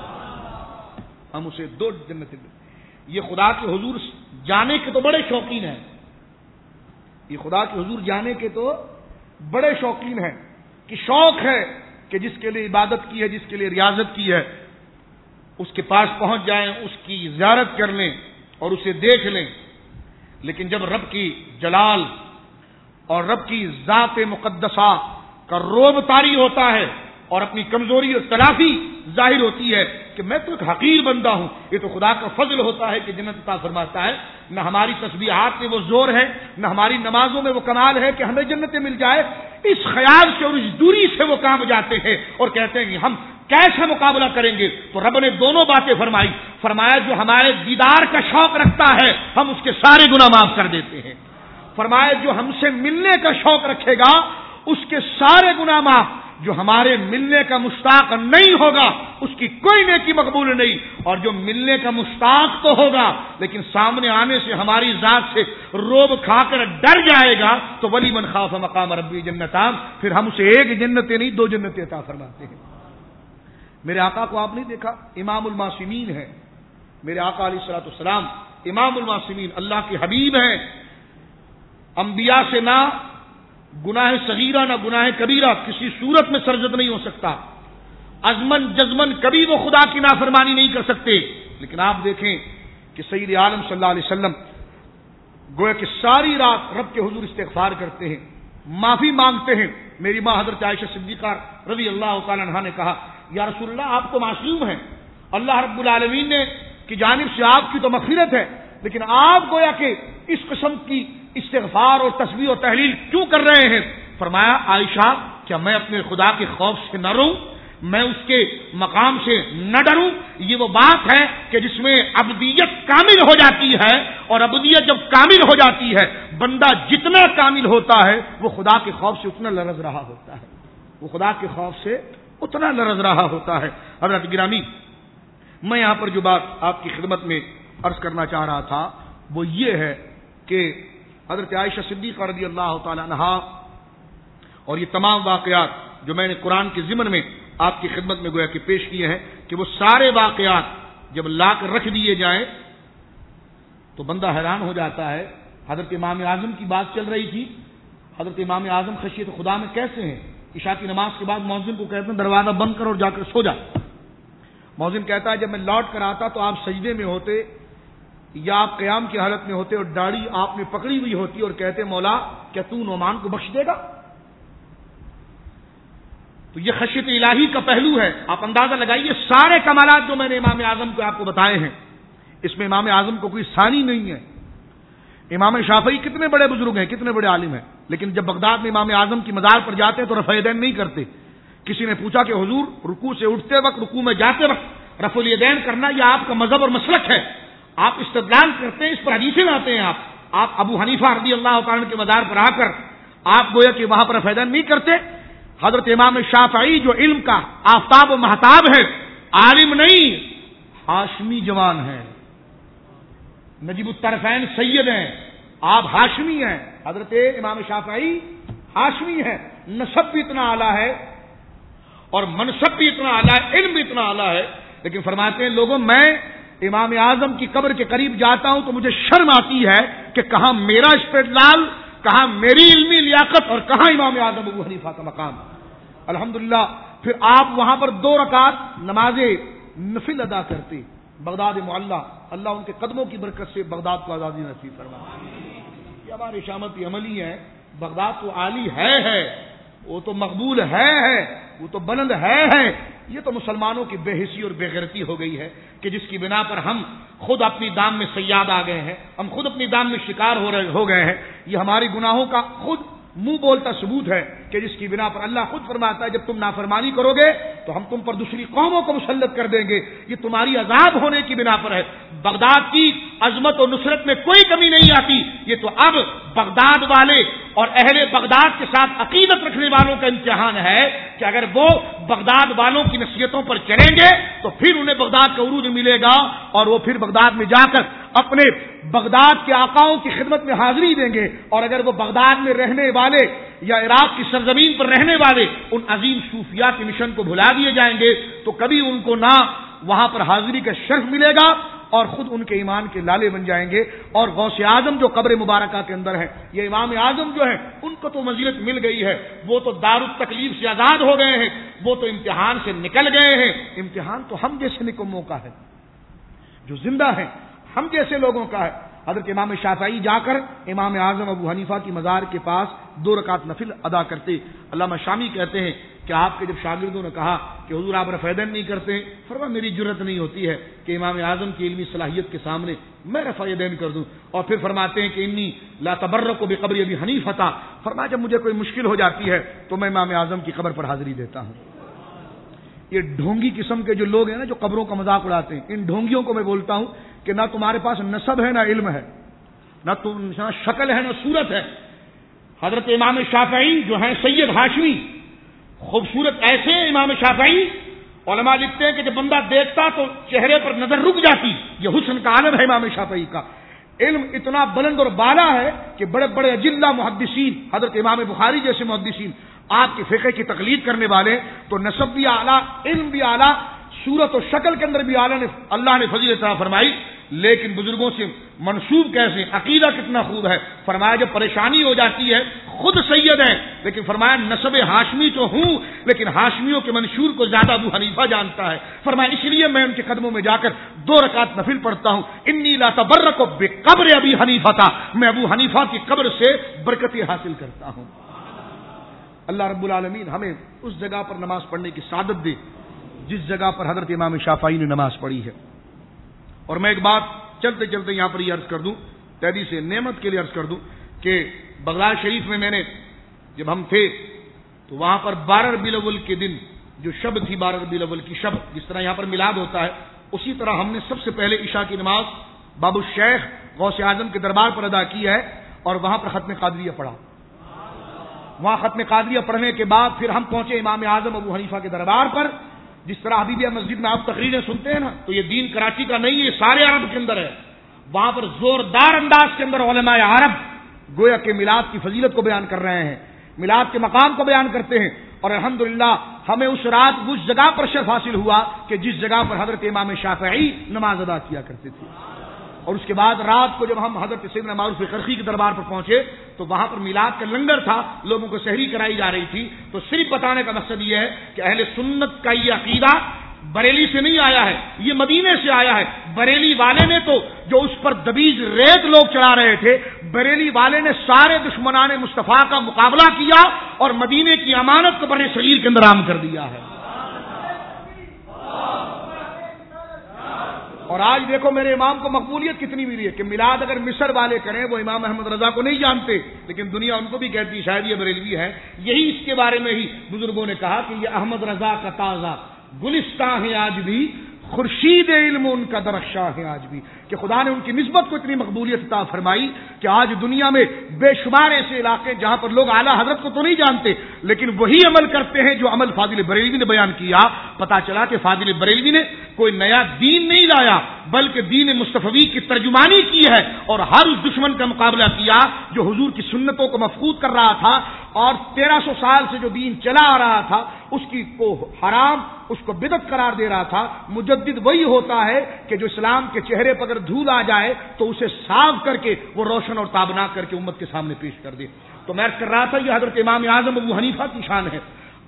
ہم اسے 2 جنتیں دیتے ہیں. یہ خدا کے حضور جانے کے تو بڑے شوقین ہیں, یہ خدا کے حضور جانے کے تو بڑے شوقین ہیں, کہ شوق ہے کہ جس کے لیے عبادت کی ہے, جس کے لیے ریاضت کی ہے, اس کے پاس پہنچ جائیں, اس کی زیارت کر لیں اور اسے دیکھ لیں. لیکن جب رب کی جلال اور رب کی ذات مقدسہ کا روب طاری ہوتا ہے اور اپنی کمزوری اور تلافی ظاہر ہوتی ہے کہ میں تو ایک حقیر بندہ ہوں, یہ تو خدا کا فضل ہوتا ہے کہ جنت عطا فرماتا ہے. نہ ہماری تسبیحات میں وہ زور ہے, نہ ہماری نمازوں میں وہ کمال ہے کہ ہمیں جنتیں مل جائے. اس خیال سے اور اس دوری سے وہ کام جاتے ہیں اور کہتے ہیں کہ ہم کیسے مقابلہ کریں گے. تو رب نے دونوں باتیں فرمائی. فرمایا جو ہمارے دیدار کا شوق رکھتا ہے ہم اس کے سارے گناہ معاف کر دیتے ہیں. فرمایا جو ہم سے ملنے کا شوق رکھے گا اس کے سارے گناہ معاف. جو ہمارے ملنے کا مشتاق نہیں ہوگا اس کی کوئی نیکی مقبول نہیں. اور جو ملنے کا مشتاق تو ہوگا لیکن سامنے آنے سے ہماری ذات سے روب کھا کر ڈر جائے گا تو ولی من خاف مقام ربی جنتان, پھر ہم اسے 1 جنتیں نہیں 2 جنتیں عطا فرماتے ہیں. میرے آقا کو آپ نہیں دیکھا, امام المعصومین ہے. میرے آقا علیہ الصلوۃ والسلام امام المعصومین, اللہ کے حبیب ہیں. انبیاء سے نہ گناہ صغیرہ نہ گناہ کبیرہ کسی صورت میں سرزد نہیں ہو سکتا. عزمن جزمن کبھی وہ خدا کی نافرمانی نہیں کر سکتے. لیکن آپ دیکھیں کہ سید عالم صلی اللہ علیہ وسلم گویا کہ ساری رات رب کے حضور استغفار کرتے ہیں, معافی مانگتے ہیں. میری ماں حضرت عائشہ صدیقہ رضی اللہ تعالی عنہا نے کہا یا رسول اللہ آپ تو معصوم ہیں, اللہ رب العالمین نے کی جانب سے آپ کی تو مغفرت ہے, لیکن آپ گویا کہ اس قسم کی استغفار اور تسبیح و تحلیل کیوں کر رہے ہیں. فرمایا عائشہ کیا میں اپنے خدا کے خوف سے نہ ڈروں, میں اس کے مقام سے نہ ڈروں. یہ وہ بات ہے کہ جس میں عبدیت کامل ہو جاتی ہے, اور عبدیت جب کامل ہو جاتی ہے بندہ جتنا کامل ہوتا ہے وہ خدا کے خوف سے اتنا لرز رہا ہوتا ہے, وہ خدا کے خوف سے اتنا لرز رہا ہوتا ہے. حضرت گرامی, میں یہاں پر جو بات آپ کی خدمت میں عرض کرنا چاہ رہا تھا وہ یہ ہے کہ حضرت عائشہ صدیقہ رضی اللہ تعالی عنہا اور یہ تمام واقعات جو میں نے قرآن کے ضمن میں آپ کی خدمت میں گویا کہ پیش کیے ہیں کہ وہ سارے واقعات جب لا کر رکھ دیے جائیں تو بندہ حیران ہو جاتا ہے. حضرت امام اعظم کی بات چل رہی تھی. حضرت امام اعظم خشیت خدا میں کیسے ہیں؟ عشاء کی نماز کے بعد مؤذن کو کہتے ہیں دروازہ بند کر اور جا کر سو جا. مؤذن کہتا ہے جب میں لوٹ کر آتا تو آپ سجدے میں ہوتے یا آپ قیام کی حالت میں ہوتے اور داڑھی آپ نے پکڑی ہوئی ہوتی اور کہتے مولا کیا تو نعمان کو بخش دے گا. تو یہ خشیت الہی کا پہلو ہے. آپ اندازہ لگائیے سارے کمالات جو میں نے امام اعظم کو آپ کو بتائے ہیں اس میں امام اعظم کو کوئی ثانی نہیں ہے. امام شافعی کتنے بڑے بزرگ ہیں, کتنے بڑے عالم ہیں, لیکن جب بغداد میں امام اعظم کی مزار پر جاتے ہیں تو رفع یدین نہیں کرتے. کسی نے پوچھا کہ حضور رکوع سے اٹھتے وقت رکوع میں جاتے وقت رفع الیدین کرنا یہ آپ کا مذہب اور مسلک ہے, آپ استدلال کرتے ہیں, اس پر حدیثیں لاتے ہیں. آپ ابو حنیفہ رضی اللہ تعالیٰ عنہ کے مزار پر آ کر آپ گویا کہ وہاں پر رفع یدین نہیں کرتے. حضرت امام شافعی جو علم کا آفتاب و مہتاب ہے, عالم نہیں ہاشمی جوان ہے, نجیب الطرفین سید ہیں, آپ ہاشمی ہیں. حضرت امام شافعی ہاشمی ہیں, نسب بھی اتنا اعلیٰ ہے اور منصب بھی اتنا اعلیٰ ہے, علم بھی اتنا اعلیٰ ہے. لیکن فرماتے ہیں لوگوں میں امام اعظم کی قبر کے قریب جاتا ہوں تو مجھے شرم آتی ہے کہ کہاں میرا استدلال, کہاں میری علمی لیاقت اور کہاں امام اعظم ابو حنیفہ کا مقام. الحمدللہ پھر آپ وہاں پر 2 رکعت نماز نفل ادا کرتے. بغداد معلیٰ، اللہ ان کے قدموں کی برکت سے بغداد کو آزادی نصیب فرمائے. یہ ہماری شامت عملی ہے. بغداد تو عالی ہے، وہ تو مقبول ہے، وہ تو بلند ہے. یہ تو مسلمانوں کی بے حسی اور بے غیرتی ہو گئی ہے کہ جس کی بنا پر ہم خود اپنی دام میں صیاد آ گئے ہیں، ہم خود اپنی دام میں شکار ہو گئے ہیں. یہ ہماری گناہوں کا خود منہ بولتا ثبوت ہے کہ جس کی بنا پر اللہ خود فرماتا ہے جب تم نافرمانی کرو گے تو ہم تم پر دوسری قوموں کو مسلط کر دیں گے. یہ تمہاری عذاب ہونے کی بنا پر ہے. بغداد کی عظمت و نصرت میں کوئی کمی نہیں آتی. یہ تو اب بغداد والے اور اہل بغداد کے ساتھ عقیدت رکھنے والوں کا امتحان ہے کہ اگر وہ بغداد والوں کی نصیحتوں پر چلیں گے تو پھر انہیں بغداد کا عروج ملے گا اور وہ پھر بغداد میں جا کر اپنے بغداد کے آقاؤں کی خدمت میں حاضری دیں گے. اور اگر وہ بغداد میں رہنے والے یا عراق کی سرزمین پر رہنے والے ان عظیم صوفیاء کے مشن کو بھلا دیے جائیں گے تو کبھی ان کو نہ وہاں پر حاضری کا شرف ملے گا اور خود ان کے ایمان کے لالے بن جائیں گے. اور غوث اعظم جو قبر مبارکہ کے اندر ہے، یہ امام اعظم جو ہے ان کو تو منزلت مل گئی ہے، وہ تو دار التکلیف سے آزاد ہو گئے ہیں، وہ تو امتحان سے نکل گئے ہیں. امتحان تو ہم جیسے نکموں کا ہے جو زندہ ہیں، ہم جیسے لوگوں کا ہے. حضرت امام شافعی جا کر امام اعظم ابو حنیفہ کی مزار کے پاس 2 رکعت نفل ادا کرتے. علامہ شامی کہتے ہیں کہ آپ کے جب شاگردوں نے کہا کہ حضور آپ رفع یدین نہیں کرتے، فرمایا میری جرت نہیں ہوتی ہے کہ امام اعظم کی علمی صلاحیت کے سامنے میں رفع یدین کر دوں. اور پھر فرماتے ہیں کہ انی لا تبرک بقبر ابی حنیفہ، فرمایا جب مجھے کوئی مشکل ہو جاتی ہے تو میں امام اعظم کی قبر پر حاضری دیتا ہوں. یہ ڈھونگی قسم کے جو لوگ ہیں نا جو قبروں کا مذاق اڑاتے ہیں، ان ڈھونگیوں کو میں بولتا ہوں کہ نہ تمہارے پاس نسب ہے، نہ علم ہے، نہ شکل ہے، نہ صورت ہے. حضرت امام شافعی جو ہیں سید ہاشمی، خوبصورت ایسے امام شافعی، علماء لکھتے ہیں کہ جب بندہ دیکھتا تو چہرے پر نظر رک جاتی. یہ حسن کا عالم ہے امام شافعی کا. علم اتنا بلند اور بالا ہے کہ بڑے بڑے اجلہ محدثین، حضرت امام بخاری جیسے محدثین، آپ کے فقہ کی تقلید کرنے والے، تو نسب بھی اعلیٰ، علم بھی اعلیٰ، صورت و شکل کے اندر بھی اعلیٰ نے اللہ نے فضیلت عطا فرمائی. لیکن بزرگوں سے منسوب کیسے، عقیدہ کتنا خوب ہے. فرمایا جب پریشانی ہو جاتی ہے خود سید ہیں، لیکن فرمایا نسب ہاشمی تو ہوں لیکن ہاشمیوں کے منشور کو زیادہ ابو حنیفہ جانتا ہے. فرمایا اس لیے میں ان کے قدموں میں جا کر 2 رکعت نفل پڑھتا ہوں. انی لا تبرک بقبر ابی حنیفہ تھا، میں ابو حنیفہ کی قبر سے برکتیں حاصل کرتا ہوں. اللہ رب العالمین ہمیں اس جگہ پر نماز پڑھنے کی سعادت دے جس جگہ پر حضرت امام شافعی نے نماز پڑھی ہے. اور میں ایک بات چلتے چلتے یہاں پر یہ عرض کر دوں، تیری سے نعمت کے لیے عرض کر دوں کہ بغداد شریف میں نے جب ہم تھے تو وہاں پر 12 ربیع الاول کے دن جو شب تھی، 12 ربیع الاول کی شب، جس طرح یہاں پر میلاد ہوتا ہے اسی طرح ہم نے سب سے پہلے عشاء کی نماز باب الشیخ غوث اعظم کے دربار پر ادا کی ہے اور وہاں پر ختم قادریہ پڑھا. وہاں ختم قادریہ پڑھنے کے بعد پھر ہم پہنچے امام اعظم ابو حنیفہ کے دربار پر. جس طرح حبیبیہ مسجد میں آپ تقریریں سنتے ہیں نا، تو یہ دین کراچی کا نہیں ہے، سارے عرب کے اندر ہے. وہاں پر زوردار انداز کے اندر علماء عرب گویا کہ میلاد کی فضیلت کو بیان کر رہے ہیں، میلاد کے مقام کو بیان کرتے ہیں. اور الحمدللہ ہمیں اس رات اس جگہ پر شرف حاصل ہوا کہ جس جگہ پر حضرت امام شافعی نماز ادا کیا کرتے تھے. اور اس کے بعد رات کو جب ہم حضرت سیدنا معروف کرخی کے دربار پر پہنچے تو وہاں پر میلاد کا لنگر تھا، لوگوں کو سحری کرائی جا رہی تھی. تو صرف بتانے کا مقصد یہ ہے کہ اہل سنت کا یہ عقیدہ بریلی سے نہیں آیا ہے، یہ مدینے سے آیا ہے. بریلی والے نے تو جو اس پر دبیج ریت لوگ چڑھا رہے تھے، بریلی والے نے سارے دشمنان مصطفیٰ کا مقابلہ کیا اور مدینے کی امانت کو بر صغیر کے اندر عام کر دیا ہے. اور آج دیکھو میرے امام کو مقبولیت کتنی ملی ہے کہ میلاد اگر مصر والے کریں وہ امام احمد رضا کو نہیں جانتے، لیکن دنیا ان کو بھی کہتی شاید یہ بریلوی ہے. یہی اس کے بارے میں ہی بزرگوں نے کہا کہ یہ احمد رضا کا تازہ گلستاں ہے آج بھی، خورشید علم ان کا درخشاں ہے آج بھی. کہ خدا نے ان کی نسبت کو اتنی مقبولیت عطا فرمائی کہ آج دنیا میں بے شمار ایسے علاقے جہاں پر لوگ اعلیٰ حضرت کو تو نہیں جانتے لیکن وہی عمل کرتے ہیں جو عمل فاضل بریلوی نے بیان کیا. پتا چلا کہ فاضل بریلوی نے کوئی نیا دین نہیں لایا بلکہ دین مصطفی کی ترجمانی کی ہے اور ہر اس دشمن کا مقابلہ کیا جو حضور کی سنتوں کو مفقود کر رہا تھا اور 1300 سال سے جو دین چلا آ رہا تھا اس کی کو حرام، اس کو بدعت قرار دے رہا تھا. مجدد وہی ہوتا ہے کہ جو اسلام کے چہرے پر اگر دھول آ جائے تو اسے صاف کر کے وہ روشن اور تابناک کر کے امت کے سامنے پیش کر دے. تو میں کر رہا تھا یہ حضرت امام اعظم ابو حنیفہ کی شان ہے.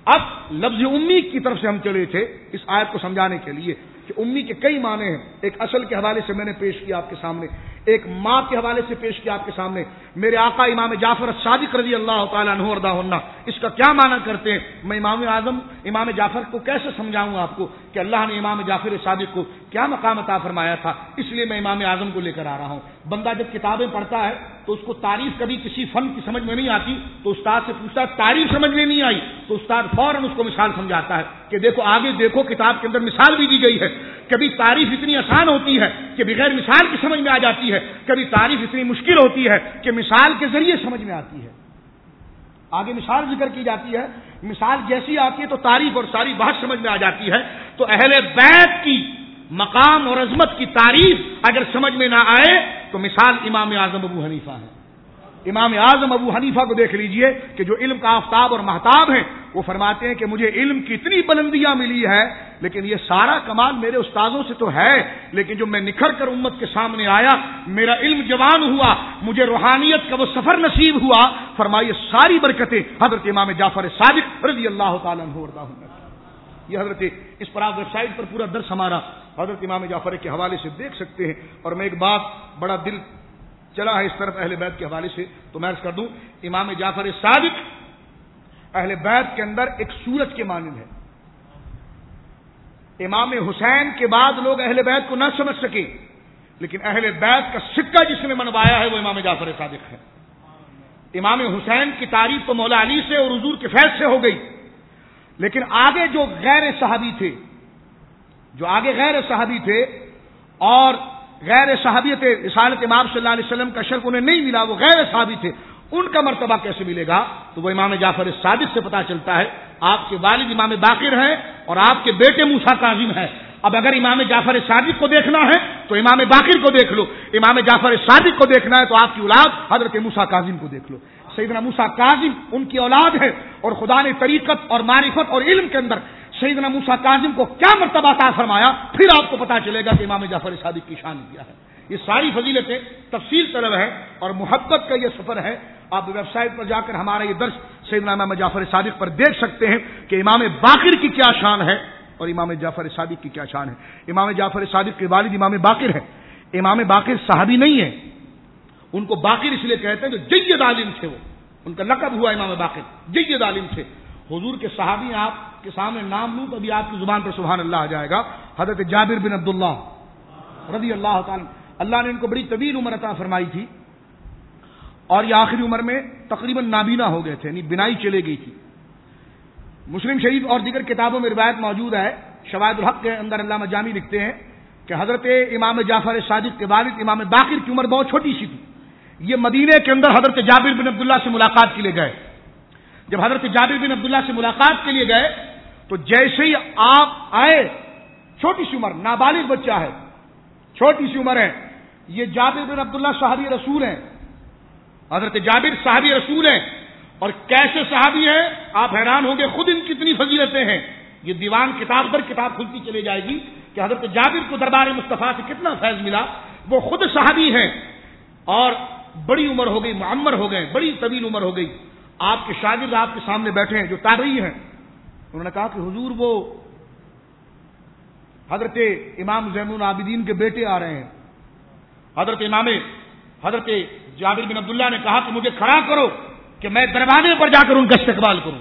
اب لفظ امی کی طرف سے ہم چلے تھے اس آیت کو سمجھانے کے لیے کہ امی کے کئی معنی ہیں. ایک اصل کے حوالے سے میں نے پیش کیا آپ کے سامنے, ایک ماں کے حوالے سے پیش کیا آپ کے سامنے. میرے آقا امام جعفر الصادق رضی اللہ تعالیٰ عنہ وارضاہ عنہ اس کا کیا معنی کرتے ہیں, میں امام اعظم امام جعفر کو کیسے سمجھاؤں آپ کو کہ اللہ نے امام جعفر صادق کو کیا مقام عطا فرمایا تھا. اس لیے میں امام اعظم کو لے کر آ رہا ہوں. بندہ جب کتابیں پڑھتا ہے تو اس کو تعریف کبھی کسی فن کی سمجھ میں نہیں آتی تو استاد سے پوچھتا ہے تعریف سمجھ میں نہیں آئی تو استاد فوراً اس کو مثال سمجھاتا ہے کہ دیکھو آگے دیکھو کتاب کے اندر مثال بھی دی گئی ہے. کبھی تعریف اتنی آسان ہوتی ہے کہ بغیر مثال کی سمجھ میں آ جاتی ہے, کبھی تعریف اتنی مشکل ہوتی ہے کہ مثال کے ذریعے سمجھ میں آتی ہے. آگے مثال ذکر کی جاتی ہے, مثال جیسی آتی ہے تو تعریف اور ساری بات سمجھ میں آ جاتی ہے. تو اہل بیت کی مقام اور عظمت کی تعریف اگر سمجھ میں نہ آئے تو مثال امام اعظم ابو حنیفہ ہے. امام اعظم ابو حنیفہ کو دیکھ لیجئے کہ جو علم کا آفتاب اور مہتاب ہیں, وہ فرماتے ہیں کہ مجھے علم کی اتنی بلندیاں ملی ہے لیکن یہ سارا کمال میرے استادوں سے تو ہے, لیکن جب میں نکھر کر امت کے سامنے آیا میرا علم جوان ہوا, مجھے روحانیت کا وہ سفر نصیب ہوا, فرمائیے ساری برکتیں حضرت امام جعفر صادق رضی اللہ تعالیٰ عنہ وارضاہ عنہ. یہ حضرت اس پر آپ ویب سائٹ پر پورا درس ہمارا حضرت امام جعفر کے حوالے سے دیکھ سکتے ہیں. اور میں ایک بات بڑا دل چلا ہے اس طرف اہل بیت کے حوالے سے تو میں عرض کر دوں, امام جعفر صادق اہل بیت کے اندر ایک سورج کے مانند ہے. امام حسین کے بعد لوگ اہل بیت کو نہ سمجھ سکے لیکن اہل بیت کا سکہ جس نے منوایا ہے وہ امام جعفر صادق ہے. امام حسین کی تعریف تو مولا علی سے اور حضور کے فیض سے ہو گئی, لیکن آگے جو غیر صحابی تھے, جو آگے غیر صحابی تھے اور غیر صحابیت رسالت امام صلی اللہ علیہ وسلم کا شرف انہیں نہیں ملا, وہ غیر صحابی تھے, ان کا مرتبہ کیسے ملے گا؟ تو وہ امام جعفر صادق سے پتہ چلتا ہے. آپ کے والد امام باقر ہیں اور آپ کے بیٹے موسیٰ کاظم ہیں. اب اگر امام جعفر صادق کو دیکھنا ہے تو امام باقر کو دیکھ لو, امام جعفر صادق کو دیکھنا ہے تو آپ کی اولاد حضرت موسیٰ کاظم کو دیکھ لو. سیدنا موسیٰ کاظم ان کی اولاد ہے اور خدا نے طریقت اور معرفت اور علم کے اندر سیدنا موسیٰ کاظم کو کیا مرتبہ عطا فرمایا, پھر آپ کو پتا چلے گا کہ امام جعفر صادق کی شان کیا ہے. یہ ساری فضیلتیں تفصیل طلب ہے اور محبت کا یہ سفر ہے. آپ ویب سائٹ پر جا کر ہمارا یہ درس سیدنا امام جعفر صادق پر دیکھ سکتے ہیں کہ امام باقر کی کیا شان ہے اور امام جعفر صادق کی کیا شان ہے. امام جعفر صادق کے والد امام باقر ہیں. امام باقر صحابی نہیں ہے, ان کو باقر اس لیے کہتے ہیں جو جید عالم تھے, وہ ان کا لقب ہوا امام باقر, جید عالم تھے. حضور کے صحابی آپ کے سامنے نام لوں تو ابھی آپ کی زبان پر سبحان اللہ آ جائے گا. حضرت جابر بن عبداللہ رضی اللہ تعالی, اللہ نے ان کو بڑی طویل عمر عطا فرمائی تھی اور یہ آخری عمر میں تقریباً نابینا ہو گئے تھے, یعنی بینائی چلے گئی تھی. مسلم شریف اور دیگر کتابوں میں روایت موجود ہے. شواہد الحق کے اندر علامہ جامی لکھتے ہیں کہ حضرت امام جعفر صادق کے والد امام باقر کی عمر بہت چھوٹی سی تھی. یہ مدینے کے اندر حضرت جابر بن عبداللہ سے ملاقات کے لیے گئے. جب حضرت جابر بن عبداللہ سے ملاقات کے لیے گئے تو جیسے ہی آپ آئے, چھوٹی سی عمر, نابالغ بچہ ہے, چھوٹی سی عمر ہے. یہ جابر بن عبداللہ صحابی رسول ہیں, حضرت جابر صحابی رسول ہیں. اور کیسے صحابی ہیں آپ حیران ہوں گے, خود ان کی کتنی فضیلتیں ہیں. یہ دیوان کتاب پر کتاب کھلتی چلی جائے گی کہ حضرت جابر کو دربار مصطفیٰ سے کتنا فیض ملا. وہ خود صحابی ہیں اور بڑی عمر ہو گئی, معمر ہو گئے, بڑی طویل عمر ہو گئی. آپ کے شاگرد آپ کے سامنے بیٹھے ہیں جو تابعی ہیں. انہوں نے کہا کہ حضور وہ حضرت امام زین العابدین کے بیٹے آ رہے ہیں. حضرت جابر بن عبداللہ نے کہا کہ مجھے کھڑا کرو کہ میں دروازے پر جا کر ان کا استقبال کروں.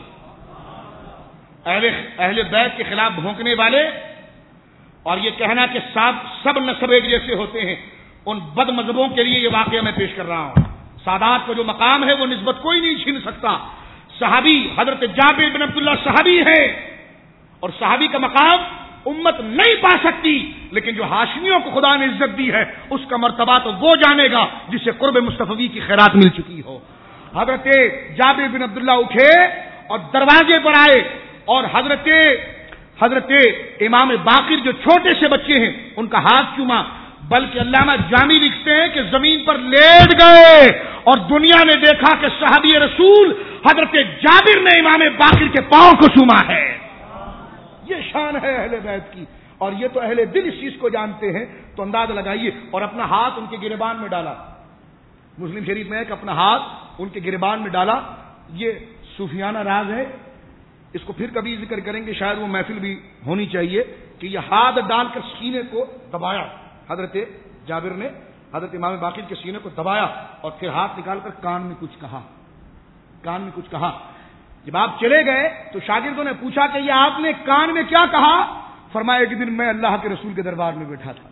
اہل بیت کے خلاف بھونکنے والے اور یہ کہنا کہ سب نسب ایک جیسے ہوتے ہیں, ان بد مذہبوں کے لیے یہ واقعہ میں پیش کر رہا ہوں. سادات کا جو مقام ہے وہ نسبت کوئی نہیں چھین سکتا. صحابی حضرت جابر بن عبداللہ صحابی ہے اور صحابی کا مقام امت نہیں پا سکتی, لیکن جو ہاشمیوں کو خدا نے عزت دی ہے اس کا مرتبہ تو وہ جانے گا جسے قرب مصطفی کی خیرات مل چکی ہو. حضرت جابر بن عبداللہ اٹھے اور دروازے پر آئے اور حضرت امام باقر جو چھوٹے سے بچے ہیں ان کا ہاتھ چوما, بلکہ علامہ جامی لکھتے ہیں کہ زمین پر لیٹ گئے اور دنیا نے دیکھا کہ صحابی رسول حضرت جابر نے امام باقر کے پاؤں کو چوما ہے. یہ شان ہے اہل بیت کی, اور یہ تو اہل دل اس چیز کو جانتے ہیں. تو انداز لگائیے, اور اپنا ہاتھ ان کے گریبان میں ڈالا. مسلم شریف میں ہے کہ اپنا ہاتھ ان کے گریبان میں ڈالا. یہ صوفیانہ راز ہے اس کو پھر کبھی ذکر کریں گے، شاید وہ محفل بھی ہونی چاہیے کہ یہ ہاتھ ڈال کر سینے کو دبایا، حضرت جابر نے حضرت امام باقر کے سینے کو دبایا اور پھر ہاتھ نکال کر کان میں کچھ کہا. جب آپ چلے گئے تو شاگردوں نے پوچھا کہ یہ آپ نے کان میں کیا کہا؟ فرمایا ایک دن میں اللہ کے رسول کے دربار میں بیٹھا تھا،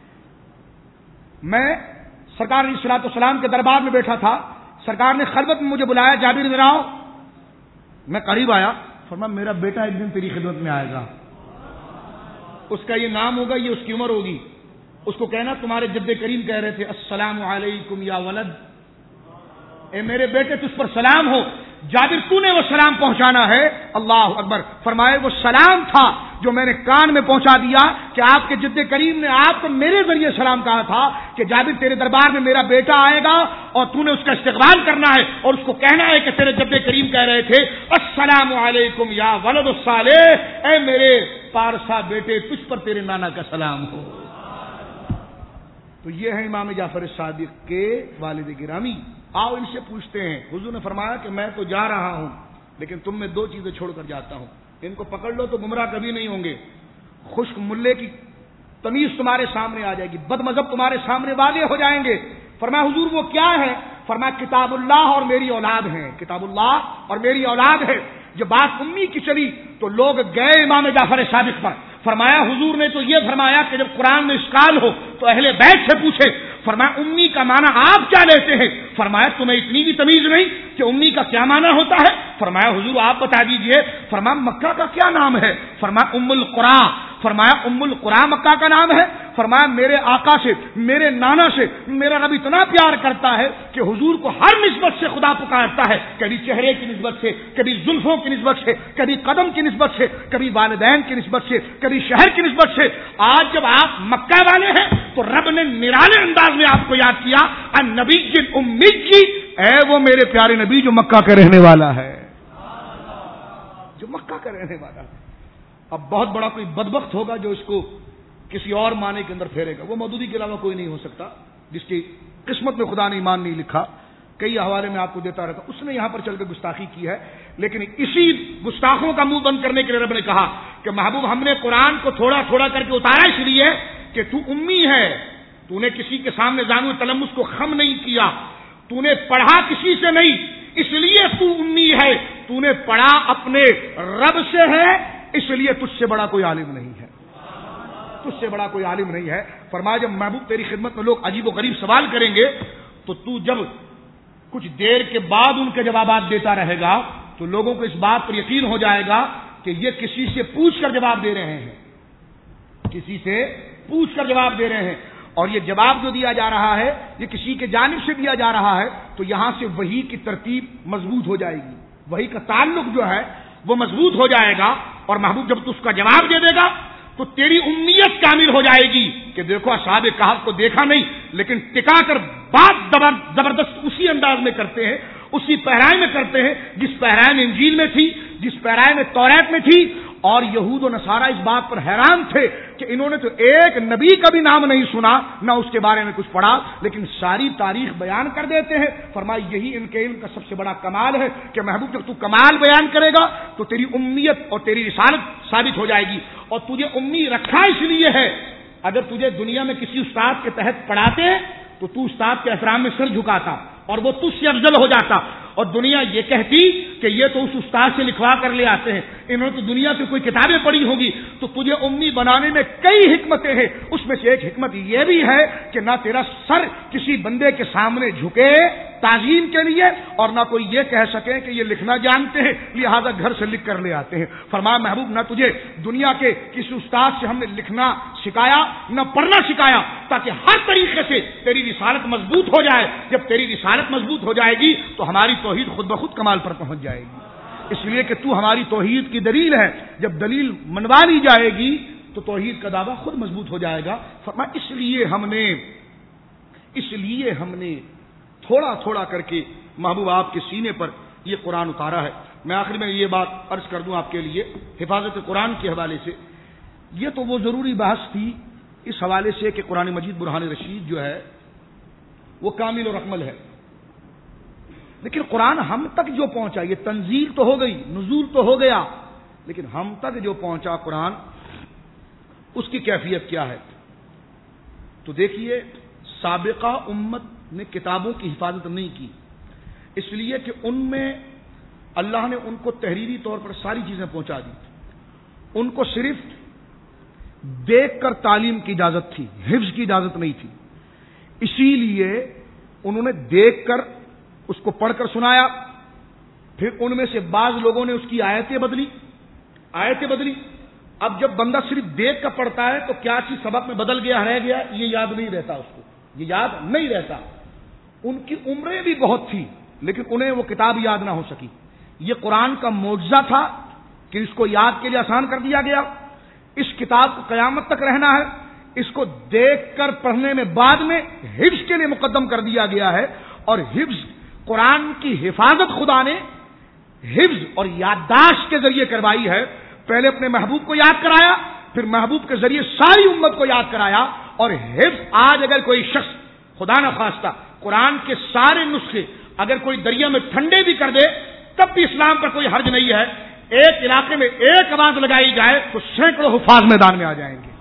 میں سرکار علیہ الصلوۃ والسلام کے دربار میں بیٹھا تھا، سرکار نے خلوت میں مجھے بلایا، جابر ادھر آؤ. میں قریب آیا، فرمایا میرا بیٹا ایک دن تیری خدمت میں آئے گا، اس کا یہ نام ہوگا، یہ اس کی عمر ہوگی، اس کو کہنا تمہارے جد کریم کہہ رہے تھے السلام علیکم یا ولد، اے میرے بیٹے تجھ پر سلام ہو. جابر تو نے وہ سلام پہنچانا ہے. اللہ اکبر. فرمائے وہ سلام تھا جو میں نے کان میں پہنچا دیا کہ آپ کے جد کریم نے آپ کو میرے ذریعے سلام کہا تھا کہ جابر تیرے دربار میں میرا بیٹا آئے گا اور تو نے اس کا استقبال کرنا ہے اور اس کو کہنا ہے کہ تیرے جد کریم کہہ رہے تھے السلام علیکم یا ولد الصالح، اے میرے پارسا بیٹے تجھ پر تیرے نانا کا سلام ہو. تو یہ ہے امام جعفر صادق کے والد گرامی. آؤ ان سے پوچھتے ہیں. حضور نے فرمایا کہ میں تو جا رہا ہوں لیکن تم میں دو چیزیں چھوڑ کر جاتا ہوں، ان کو پکڑ لو تو گمراہ کبھی نہیں ہوں گے. خشک ملے کی تمیز تمہارے سامنے آ جائے گی، بد مذہب تمہارے سامنے واضح ہو جائیں گے. فرمایا حضور وہ کیا ہے؟ فرمایا کتاب اللہ اور میری اولاد ہے. کتاب اللہ اور میری اولاد ہے. جب بات امی کی چلی تو لوگ گئے امام جعفر صادق پر. فرمایا حضور نے تو یہ فرمایا کہ جب قرآن میں اشکال ہو تو اہل بیت سے پوچھے. فرمایا امی کا معنی آپ کیا لیتے ہیں؟ فرمایا تمہیں اتنی بھی تمیز نہیں کہ امی کا کیا معنی ہوتا ہے؟ فرمایا حضور آپ بتا دیجئے. فرمایا مکہ کا کیا نام ہے؟ فرمایا ام القرا. فرمایا ام القرا مکہ کا نام ہے. فرمایا میرے آقا سے، میرے نانا سے میرا رب اتنا پیار کرتا ہے کہ حضور کو ہر نسبت سے خدا پکارتا ہے، کبھی چہرے کی نسبت سے، کبھی زلفوں کی نسبت سے، کبھی قدم کی نسبت سے، کبھی والدین کی نسبت سے، کبھی شہر کی نسبت سے. آج جب آپ مکہ والے ہیں تو رب نے نرانے انداز میں آپ کو یاد کیا النبی امی کی، اے وہ میرے پیارے نبی جو مکہ کا رہنے والا ہے، جو مکہ کا رہنے والا ہے. اب بہت بڑا کوئی بدبخت ہوگا جو اس کو کسی اور معنی کے اندر پھیرے گا. وہ مودودی کے علاوہ کوئی نہیں ہو سکتا جس کی قسمت میں خدا نے ایمان نہیں لکھا. کئی حوالے میں آپ کو دیتا رہتا. اس نے یہاں پر چل کے گستاخی کی ہے، لیکن اسی گستاخوں کا منہ بند کرنے کے لیے رب نے کہا کہ محبوب ہم نے قرآن کو تھوڑا تھوڑا کر کے اتارا اس لیے کہ تو امی ہے، تو نے کسی کے سامنے زانو تلمس کو خم نہیں کیا، تو نے پڑھا کسی سے نہیں، اس لیے تو امی ہے. تو نے پڑھا اپنے رب سے ہے، اس لیے تجھ سے بڑا کوئی عالم نہیں ہے، تجھ سے بڑا کوئی عالم نہیں ہے. فرمایا جب محبوب تیری خدمت میں لوگ عجیب و غریب سوال کریں گے تو جب کچھ دیر کے بعد ان کے جوابات دیتا رہے گا تو لوگوں کو اس بات پر یقین ہو جائے گا کہ یہ کسی سے پوچھ کر جواب دے رہے ہیں، کسی سے پوچھ کر جواب دے رہے ہیں. اور یہ جواب جو دیا جا رہا ہے یہ کسی کے جانب سے دیا جا رہا ہے تو یہاں سے وحی کی ترتیب مضبوط ہو جائے گی، وحی کا تعلق جو ہے وہ مضبوط ہو جائے گا. اور محبوب جب تو اس کا جواب دے دے گا تو تیری امیت کامل ہو جائے گی کہ دیکھو اصحاب کہف کو دیکھا نہیں لیکن ٹکا کر بات زبردست اسی انداز میں کرتے ہیں، اسی پہرائے میں کرتے ہیں جس پہرائے میں انجیل میں تھی، جس پہرائے میں توریت میں تھی. اور یہود و نصارہ اس بات پر حیران تھے کہ انہوں نے تو ایک نبی کا بھی نام نہیں سنا، نہ اس کے بارے میں کچھ پڑھا، لیکن ساری تاریخ بیان کر دیتے ہیں. فرمایا یہی ان کے علم کا سب سے بڑا کمال ہے کہ محبوب جب تو کمال بیان کرے گا تو تیری امیت اور تیری رسالت ثابت ہو جائے گی. اور تجھے امی رکھا اس لیے ہے، اگر تجھے دنیا میں کسی استاد کے تحت پڑھاتے تو تو استاد کے احترام میں سر جھکاتا اور وہ تجھ سے افضل ہو جاتا، اور دنیا یہ کہتی کہ یہ تو اس استاد سے لکھوا کر لے آتے ہیں، انہوں نے تو دنیا کی کوئی کتابیں پڑھی ہوگی. تو تجھے امی بنانے میں کئی حکمتیں ہیں، اس میں سے ایک حکمت یہ بھی ہے کہ نہ تیرا سر کسی بندے کے سامنے جھکے تعظیم کے لیے اور نہ کوئی یہ کہہ سکے کہ یہ لکھنا جانتے ہیں لہذا گھر سے لکھ کر لے آتے ہیں. فرمایا محبوب نہ تجھے دنیا کے کسی استاد سے ہم نے لکھنا سکھایا نہ پڑھنا سکھایا تاکہ ہر طریقے سے تیری رسالت مضبوط ہو جائے. جب تیری رسالت مضبوط ہو جائے گی تو ہماری توحید خود بخود کمال پر پہنچ جائے گی، اس لیے کہ تو ہماری توحید کی دلیل ہے. جب دلیل منوا لی جائے گی تو توحید کا دعویٰ خود مضبوط ہو جائے گا. فرمایا اس لیے ہم نے تھوڑا تھوڑا کر کے محبوب آپ کے سینے پر یہ قرآن اتارا ہے. میں آخر میں یہ بات عرض کر دوں آپ کے لیے حفاظت قرآن کے حوالے سے، یہ تو وہ ضروری بحث تھی اس حوالے سے کہ قرآن مجید برہان رشید جو ہے وہ کامل اور اکمل ہے، لیکن قرآن ہم تک جو پہنچا یہ تنزیل تو ہو گئی، نزول تو ہو گیا، لیکن ہم تک جو پہنچا قرآن اس کی کیفیت کیا ہے؟ تو دیکھیے، سابقہ امت نے کتابوں کی حفاظت نہیں کی، اس لیے کہ ان میں اللہ نے ان کو تحریری طور پر ساری چیزیں پہنچا دی، ان کو صرف دیکھ کر تعلیم کی اجازت تھی، حفظ کی اجازت نہیں تھی، اسی لیے انہوں نے دیکھ کر اس کو پڑھ کر سنایا، پھر ان میں سے بعض لوگوں نے اس کی آیتیں بدلی۔ اب جب بندہ صرف دیکھ کر پڑھتا ہے تو کیا چیز سبق میں بدل گیا، رہ گیا، یہ یاد نہیں رہتا، اس کو یہ یاد نہیں رہتا۔ ان کی عمریں بھی بہت تھی لیکن انہیں وہ کتاب یاد نہ ہو سکی۔ یہ قرآن کا معجزہ تھا کہ اس کو یاد کے لیے آسان کر دیا گیا۔ اس کتاب کو قیامت تک رہنا ہے، اس کو دیکھ کر پڑھنے میں بعد میں حفظ کے لیے مقدم کر دیا گیا ہے، اور حفظ قرآن کی حفاظت خدا نے حفظ اور یادداشت کے ذریعے کروائی ہے۔ پہلے اپنے محبوب کو یاد کرایا، پھر محبوب کے ذریعے ساری امت کو یاد کرایا۔ اور حفظ آج اگر کوئی شخص خدا نہ خواستہ قرآن کے سارے نسخے اگر کوئی دریا میں ٹھنڈے بھی کر دے تب بھی اسلام پر کوئی حرج نہیں ہے۔ ایک علاقے میں ایک آواز لگائی جائے تو سینکڑوں حفاظ میدان میں آ جائیں گے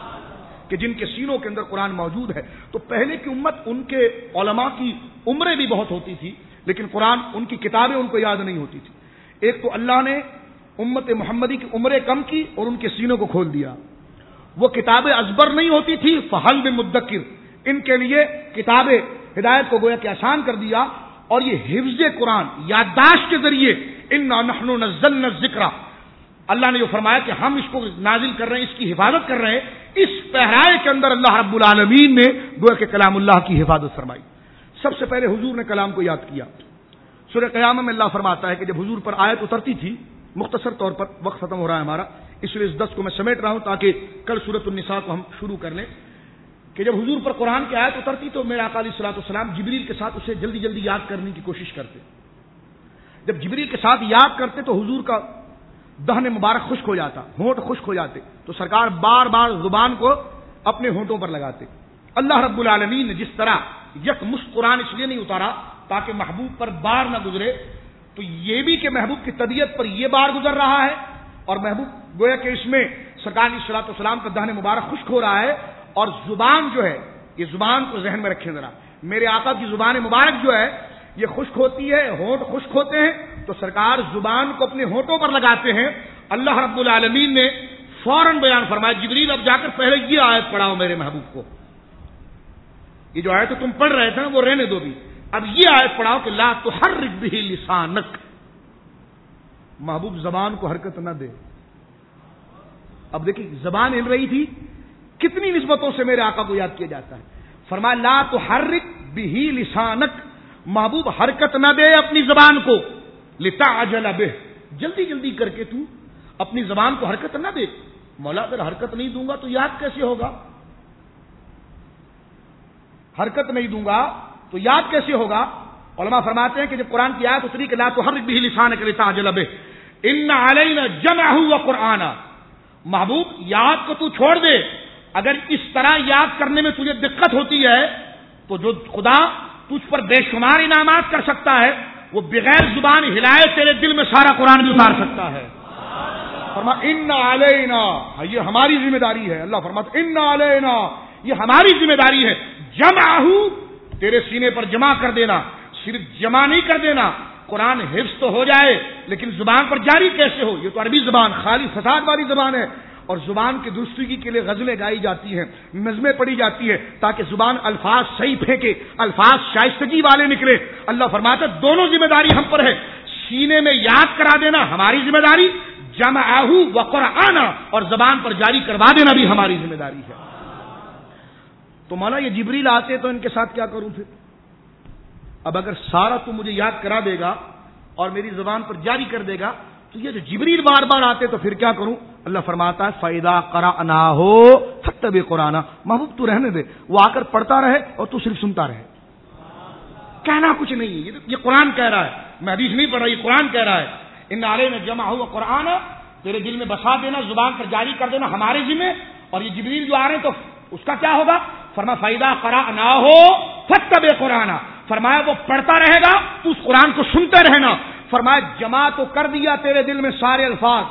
کہ جن کے سینوں کے اندر قرآن موجود ہے۔ تو پہلے کی امت، ان کے علماء کی عمریں بھی بہت ہوتی تھی لیکن قرآن، ان کی کتابیں ان کو یاد نہیں ہوتی تھی۔ ایک تو اللہ نے امت محمدی کی عمریں کم کی اور ان کے سینوں کو کھول دیا۔ وہ کتابیں ازبر نہیں ہوتی تھی، فہل میں مدکر، ان کے لیے کتاب ہدایت کو گویا کہ آسان کر دیا۔ اور یہ حفظ قرآن، یادداشت کے ذریعے انا نحن نزلنا الذکر، اللہ نے جو فرمایا کہ ہم اس کو نازل کر رہے ہیں، اس کی حفاظت کر رہے ہیں، اس پہرائے کے اندر اللہ رب العالمین نے گویا کہ کلام اللہ کی حفاظت فرمائی۔ سب سے پہلے حضور نے کلام کو یاد کیا۔ سورہ قیامہ میں اللہ فرماتا ہے کہ جب حضور پر آیت اترتی تھی، مختصر طور پر وقت ختم ہو رہا ہے ہمارا، اس لیے اس 10 کو میں سمیٹ رہا ہوں تاکہ کل سورۃ النساء کو ہم شروع کر لیں، کہ جب حضور پر قرآن کی آیت اترتی تو میرے آقا علیہ الصلوۃ والسلام جبریل کے ساتھ اسے جلدی جلدی یاد کرنے کی کوشش کرتے۔ جب جبریل کے ساتھ یاد کرتے تو حضور کا دہن مبارک خشک ہو جاتا، ہونٹ خشک ہو جاتے، تو سرکار بار بار زبان کو اپنے ہونٹوں پر لگاتے۔ اللہ رب العالمین نے جس طرح یک مشت قرآن اس لیے نہیں اتارا تاکہ محبوب پر بار نہ گزرے، تو یہ بھی کہ محبوب کی طبیعت پر یہ بار گزر رہا ہے، اور محبوب گویا کہ اس میں سرکار علیہ الصلوۃ والسلام کا دہن مبارک خشک ہو رہا ہے، اور زبان جو ہے، یہ زبان کو ذہن میں رکھیں ذرا، میرے آقا کی زبان مبارک جو ہے یہ خشک ہوتی ہے، ہونٹ خشک ہوتے ہیں، تو سرکار زبان کو اپنے ہونٹوں پر لگاتے ہیں۔ اللہ رب العالمین نے فوراً بیان فرمایا، جبریل اب جا کر پہلے یہ آیت پڑھاؤ میرے محبوب کو، یہ جو آیت تم پڑھ رہے تھے نا وہ رہنے دو بھی، اب یہ آیت پڑھاؤ کہ لا تحرک بہ لسانک، محبوب زبان کو حرکت نہ دے۔ اب دیکھیں زبان ہل رہی تھی، کتنی نسبتوں سے میرے آقا کو یاد کیا جاتا ہے۔ فرمایا لا تحرک بہ لسانک، محبوب حرکت نہ دے اپنی زبان کو، لتعجل بہ، جلدی جلدی کر کے تو اپنی زبان کو حرکت نہ دے۔ مولا اگر حرکت نہیں دوں گا تو یاد کیسے ہوگا؟ حرکت نہیں دوں گا تو یاد کیسے ہوگا؟ علماء فرماتے ہیں کہ جب قرآن کی آیت اتری کہ لا تحرک بہ لسانک لتعجل بہ، ان علینا جمعہ وقرآنہ، محبوب یاد کو تو چھوڑ دے، اگر اس طرح یاد کرنے میں تجھے دقت ہوتی ہے تو جو خدا تجھ پر بے شمار انعامات کر سکتا ہے وہ بغیر زبان ہلائے تیرے دل میں سارا قرآن بھی اتار سکتا ہے۔ فرمایا ان علینا، یہ ہماری ذمہ داری ہے، اللہ فرماتا ان علینا، یہ ہماری ذمہ داری ہے، جمعہ، تیرے سینے پر جمع کر دینا، صرف جمع نہیں کر دینا، قرآن حفظ تو ہو جائے لیکن زبان پر جاری کیسے ہو؟ یہ تو عربی زبان خالی فساد والی زبان ہے، اور زبان کی درستگی کے لیے غزلیں گائی جاتی ہیں، نظمیں پڑھی جاتی ہیں تاکہ زبان الفاظ صحیح پھینکے، الفاظ شائستگی والے نکلے۔ اللہ فرماتا ہے دونوں ذمہ داری ہم پر ہے، سینے میں یاد کرا دینا ہماری ذمہ داری، جمعہ وقرآنہ، اور زبان پر جاری کروا دینا بھی ہماری ذمہ داری ہے۔ تو مولا یہ جبریل آتے تو ان کے ساتھ کیا کروں پھر؟ اب اگر سارا تو مجھے یاد کرا دے گا اور میری زبان پر جاری کر دے گا تو یہ جو جبریل بار بار آتے تو پھر کیا کروں؟ اللہ فرماتا ہے فَإِذَا قَرَأْنَاهُ فَاتَّبِعْ قُرْآنَهُ، محبوب تو رہنے دے، وہ آ کر پڑھتا رہے اور تو صرف سنتا رہے، کہنا کچھ نہیں ہے، یہ قرآن کہہ رہا ہے، میں حدیث نہیں پڑھ رہا، یہ قرآن کہہ رہا ہے۔ ان علینا جمعہ وقرآن، تیرے دل میں بسا دینا، زبان پر جاری کر دینا ہمارے ذمہ، اور یہ جبریل جو آ رہے ہیں تو اس کا کیا ہوگا؟ فرمایا فَإِذَا قَرَأْنَاهُ فَاتَّبِعْ قُرْآنَهُ، فرمایا وہ پڑھتا رہے گا تو اس قرآن کو سنتے رہنا۔ فرمایا جمع تو کر دیا تیرے دل میں سارے الفاظ،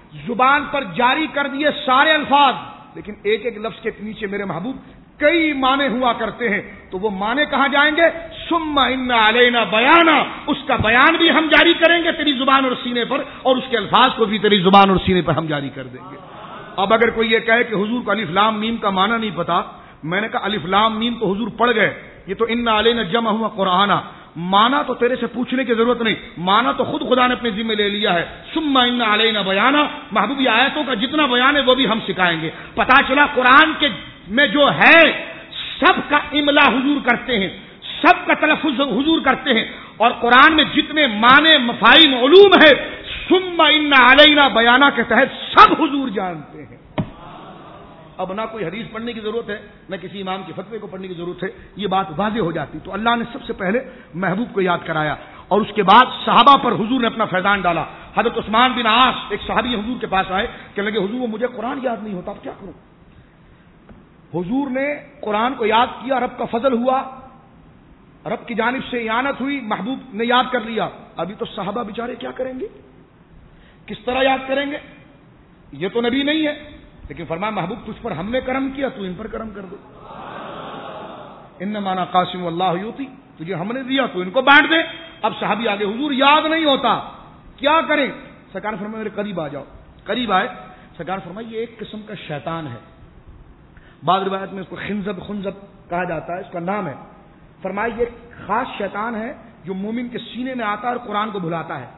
زبان پر جاری کر دیے سارے الفاظ، لیکن ایک ایک لفظ کے نیچے میرے محبوب کئی معنی ہوا کرتے ہیں، تو وہ معنی کہاں جائیں گے؟ ثم ان علینا بیانا، اس کا بیان بھی ہم جاری کریں گے تیری زبان اور سینے پر، اور اس کے الفاظ کو بھی تیری زبان اور سینے پر ہم جاری کر دیں گے۔ اب اگر کوئی یہ کہے کہ حضور کو الف لام میم کا معنی نہیں پتا، میں نے کہا الف لام میم تو حضور پڑھ گئے، یہ تو ان علینا جمع ہوا قرآن، مانا تو تیرے سے پوچھنے کی ضرورت نہیں، مانا تو خود خدا نے اپنے ذمہ لے لیا ہے۔ ثم ان علینا بیانا، محبوب یہ آیتوں کا جتنا بیان ہے وہ بھی ہم سکھائیں گے۔ پتہ چلا قرآن کے میں جو ہے سب کا املا حضور کرتے ہیں، سب کا تلفظ حضور کرتے ہیں، اور قرآن میں جتنے معنی مفاہیم علوم ہے ثم ان علینا بیانہ کے تحت سب حضور جانتے ہیں۔ اب نہ کوئی حدیث پڑھنے کی ضرورت ہے، نہ کسی امام کے فتوے کو پڑھنے کی ضرورت ہے، یہ بات واضح ہو جاتی۔ تو اللہ نے سب سے پہلے محبوب کو یاد کرایا، اور اس کے بعد صحابہ پر حضور نے اپنا فیضان ڈالا۔ حضرت عثمان بن عاص ایک صحابی حضور کے پاس آئے، کہنے لگے حضور مجھے قرآن یاد نہیں ہوتا، اب کیا کروں؟ حضور نے قرآن کو یاد کیا، رب کا فضل ہوا، رب کی جانب سے اعانت ہوئی، محبوب نے یاد کر لیا۔ ابھی تو صحابہ بیچارے کیا کریں گے، کس طرح یاد کریں گے؟ یہ تو نبی نہیں ہے، لیکن فرمایا محبوب تجھ پر ہم نے کرم کیا، تو ان پر کرم کر دو۔ انما انا قاسم واللہ یعطی، تجھے ہم نے دیا تو ان کو بانٹ دے۔ اب صحابی آگے حضور یاد نہیں ہوتا، کیا کریں؟ سرکار فرمایا میرے قریب آ جاؤ۔ قریب آئے، سرکار فرمایا یہ ایک قسم کا شیطان ہے، بعض روایت میں اس کو خنزب کہا جاتا ہے، اس کا نام ہے۔ فرمایا یہ خاص شیطان ہے جو مومن کے سینے میں آتا ہے اور قرآن کو بھلاتا ہے،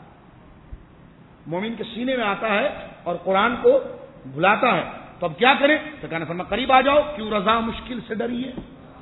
مومن کے سینے میں آتا ہے اور قرآن کو بھلاتا ہے۔ تو اب کیا کریں؟ سرکار نے فرمایا قریب آ جاؤ، کیوں رضا مشکل سے ڈری ہے؟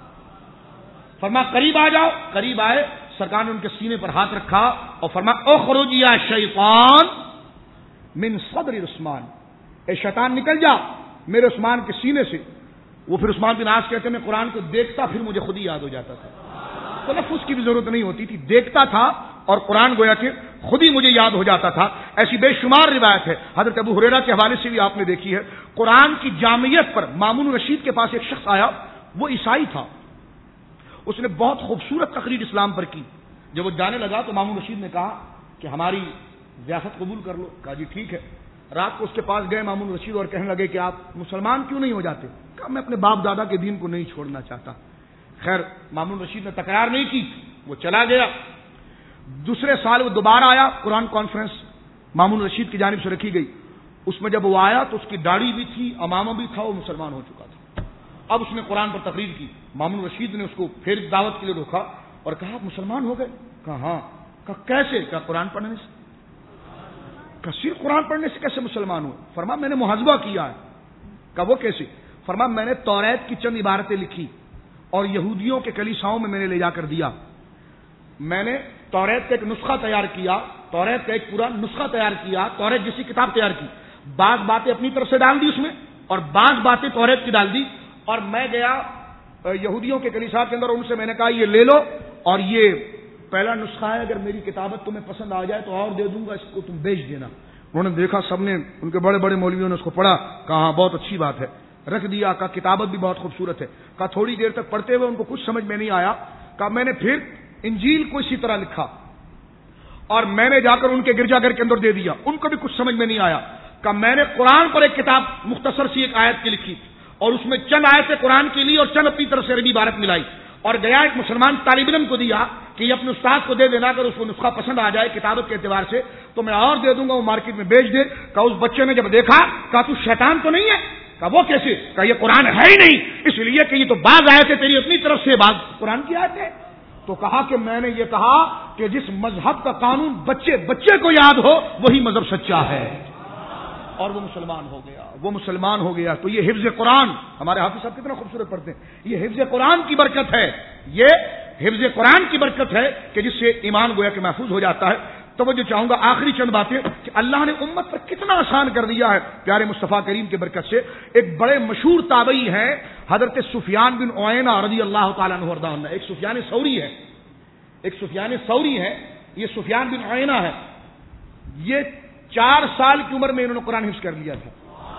فرمایا قریب آ جاؤ۔ قریب آئے، سرکار نے ان کے سینے پر ہاتھ رکھا اور فرمایا اخرج یا شیطان من صدر عثمان، اے شیطان نکل جا میرے عثمان کے سینے سے۔ وہ پھر عثمان بن عاص کہتے ہیں میں قرآن کو دیکھتا پھر مجھے خود ہی یاد ہو جاتا تھا، تلفظ کی بھی ضرورت نہیں ہوتی تھی، دیکھتا تھا اور قرآن گویا کہ خود ہی مجھے یاد ہو جاتا تھا۔ ایسی بے شمار روایت ہے، حضرت ابو ہریرہ کے حوالے سے بھی آپ نے دیکھی ہے۔ قرآن کی جامعیت پر مامون رشید کے پاس ایک شخص آیا، وہ عیسائی تھا، اس نے بہت خوبصورت تقریر اسلام پر کی۔ جب وہ جانے لگا تو مامون رشید نے کہا کہ ہماری ضیافت قبول کر لو۔ کہا جی ٹھیک ہے۔ رات کو اس کے پاس گئے مامون رشید اور کہنے لگے کہ آپ مسلمان کیوں نہیں ہو جاتے؟ کہا میں اپنے باپ دادا کے دین کو نہیں چھوڑنا چاہتا۔ خیر مامون رشید نے تکرار نہیں کی، وہ چلا گیا۔ دوسرے سال وہ دوبارہ آیا، قرآن کانفرنس مامون رشید کی جانب سے رکھی گئی، اس میں جب وہ آیا تو اس کی داڑھی بھی تھی، امامہ بھی تھا، وہ مسلمان ہو چکا تھا۔ اب اس نے قرآن پر تقریر کی، مامون رشید نے اس کو پھر دعوت کے لیے روکا اور کہا آپ مسلمان ہو گئے؟ کہا ہاں۔ کہا کیسے؟ کہا قرآن پڑھنے سے۔ کثیر قرآن پڑھنے سے کیسے مسلمان ہوئے؟ فرمایا میں نے محاسبہ کیا ہے۔ کہا وہ کیسے؟ فرمایا میں نے توریت کی چند عبارتیں لکھی اور یہودیوں کے کلیساؤں میں نے لے جا کر دیا۔ میں نے توریت کا ایک نسخہ تیار کیا، توریت کا ایک پورا نسخہ تیار کیا، توریت جیسی کتاب تیار کی، بعض باتیں اپنی طرف سے ڈال دی اس میں اور بعض باتیں توریت کی ڈال دی، اور میں گیا یہودیوں کے کلیسا کے اندر، ان سے میں نے کہا یہ لے لو اور یہ پہلا نسخہ ہے، اگر میری کتابت تمہیں پسند آ جائے تو اور دے دوں گا، اس کو تم بیچ دینا۔ انہوں نے دیکھا، سب نے، ان کے بڑے بڑے مولویوں نے اس کو پڑھا، کہا ہاں بہت اچھی بات ہے، رکھ دیا۔ کہا کتابت بھی بہت خوبصورت ہے۔ کہا تھوڑی دیر تک پڑھتے ہوئے ان کو کچھ سمجھ میں نہیں آیا۔ کہا میں نے پھر انجیل کو اسی طرح لکھا اور میں نے جا کر ان کے گرجا گھر کے اندر دے دیا، ان کو بھی کچھ سمجھ میں نہیں آیا۔ کہا میں نے قرآن پر ایک کتاب مختصر سی ایک آیت کی لکھی اور اس میں چند آیتیں قرآن کی لی اور چند اپنی طرف سے عربی عبارت ملائی، اور گیا ایک مسلمان طالب علم کو دیا کہ یہ اپنے استاد کو دے دینا، اگر اس کو نسخہ پسند آ جائے کتابت کے اعتبار سے تو میں اور دے دوں گا، وہ مارکیٹ میں بیچ دے۔ کہا اس بچے نے جب دیکھا، کہا تو شیطان تو نہیں ہے؟ کہا وہ کیسے؟ کہا یہ قرآن ہے ہی نہیں، اس لیے کہ یہ تو بعض آیتیں تیری اپنی طرف سے، بعض قرآن کی آیت ہے۔ تو کہا کہ میں نے یہ کہا کہ جس مذہب کا قانون بچے بچے کو یاد ہو وہی مذہب سچا ہے، اور وہ مسلمان ہو گیا، وہ مسلمان ہو گیا۔ تو یہ حفظ قرآن، ہمارے حافظ صاحب کتنا خوبصورت پڑھتے ہیں، یہ حفظ قرآن کی برکت ہے، یہ حفظ قرآن کی برکت ہے کہ جس سے ایمان گویا کہ محفوظ ہو جاتا ہے۔ توجہ چاہوں گا آخری چند باتیں کہ اللہ نے امت پر کتنا آسان کر دیا ہے پیارے مصطفیٰ کریم کی برکت سے۔ ایک بڑے مشہور تابعی ہیں حضرت سفیان بن عیینہ رضی اللہ تعالیٰ عنہ وارضاہ عنہ، ایک سفیان ثوری ہے، ایک سفیان ثوری ہے، یہ سفیان بن عیینہ ہے، یہ 4 سال کی عمر میں انہوں نے قرآن حفظ کر لیا تھا،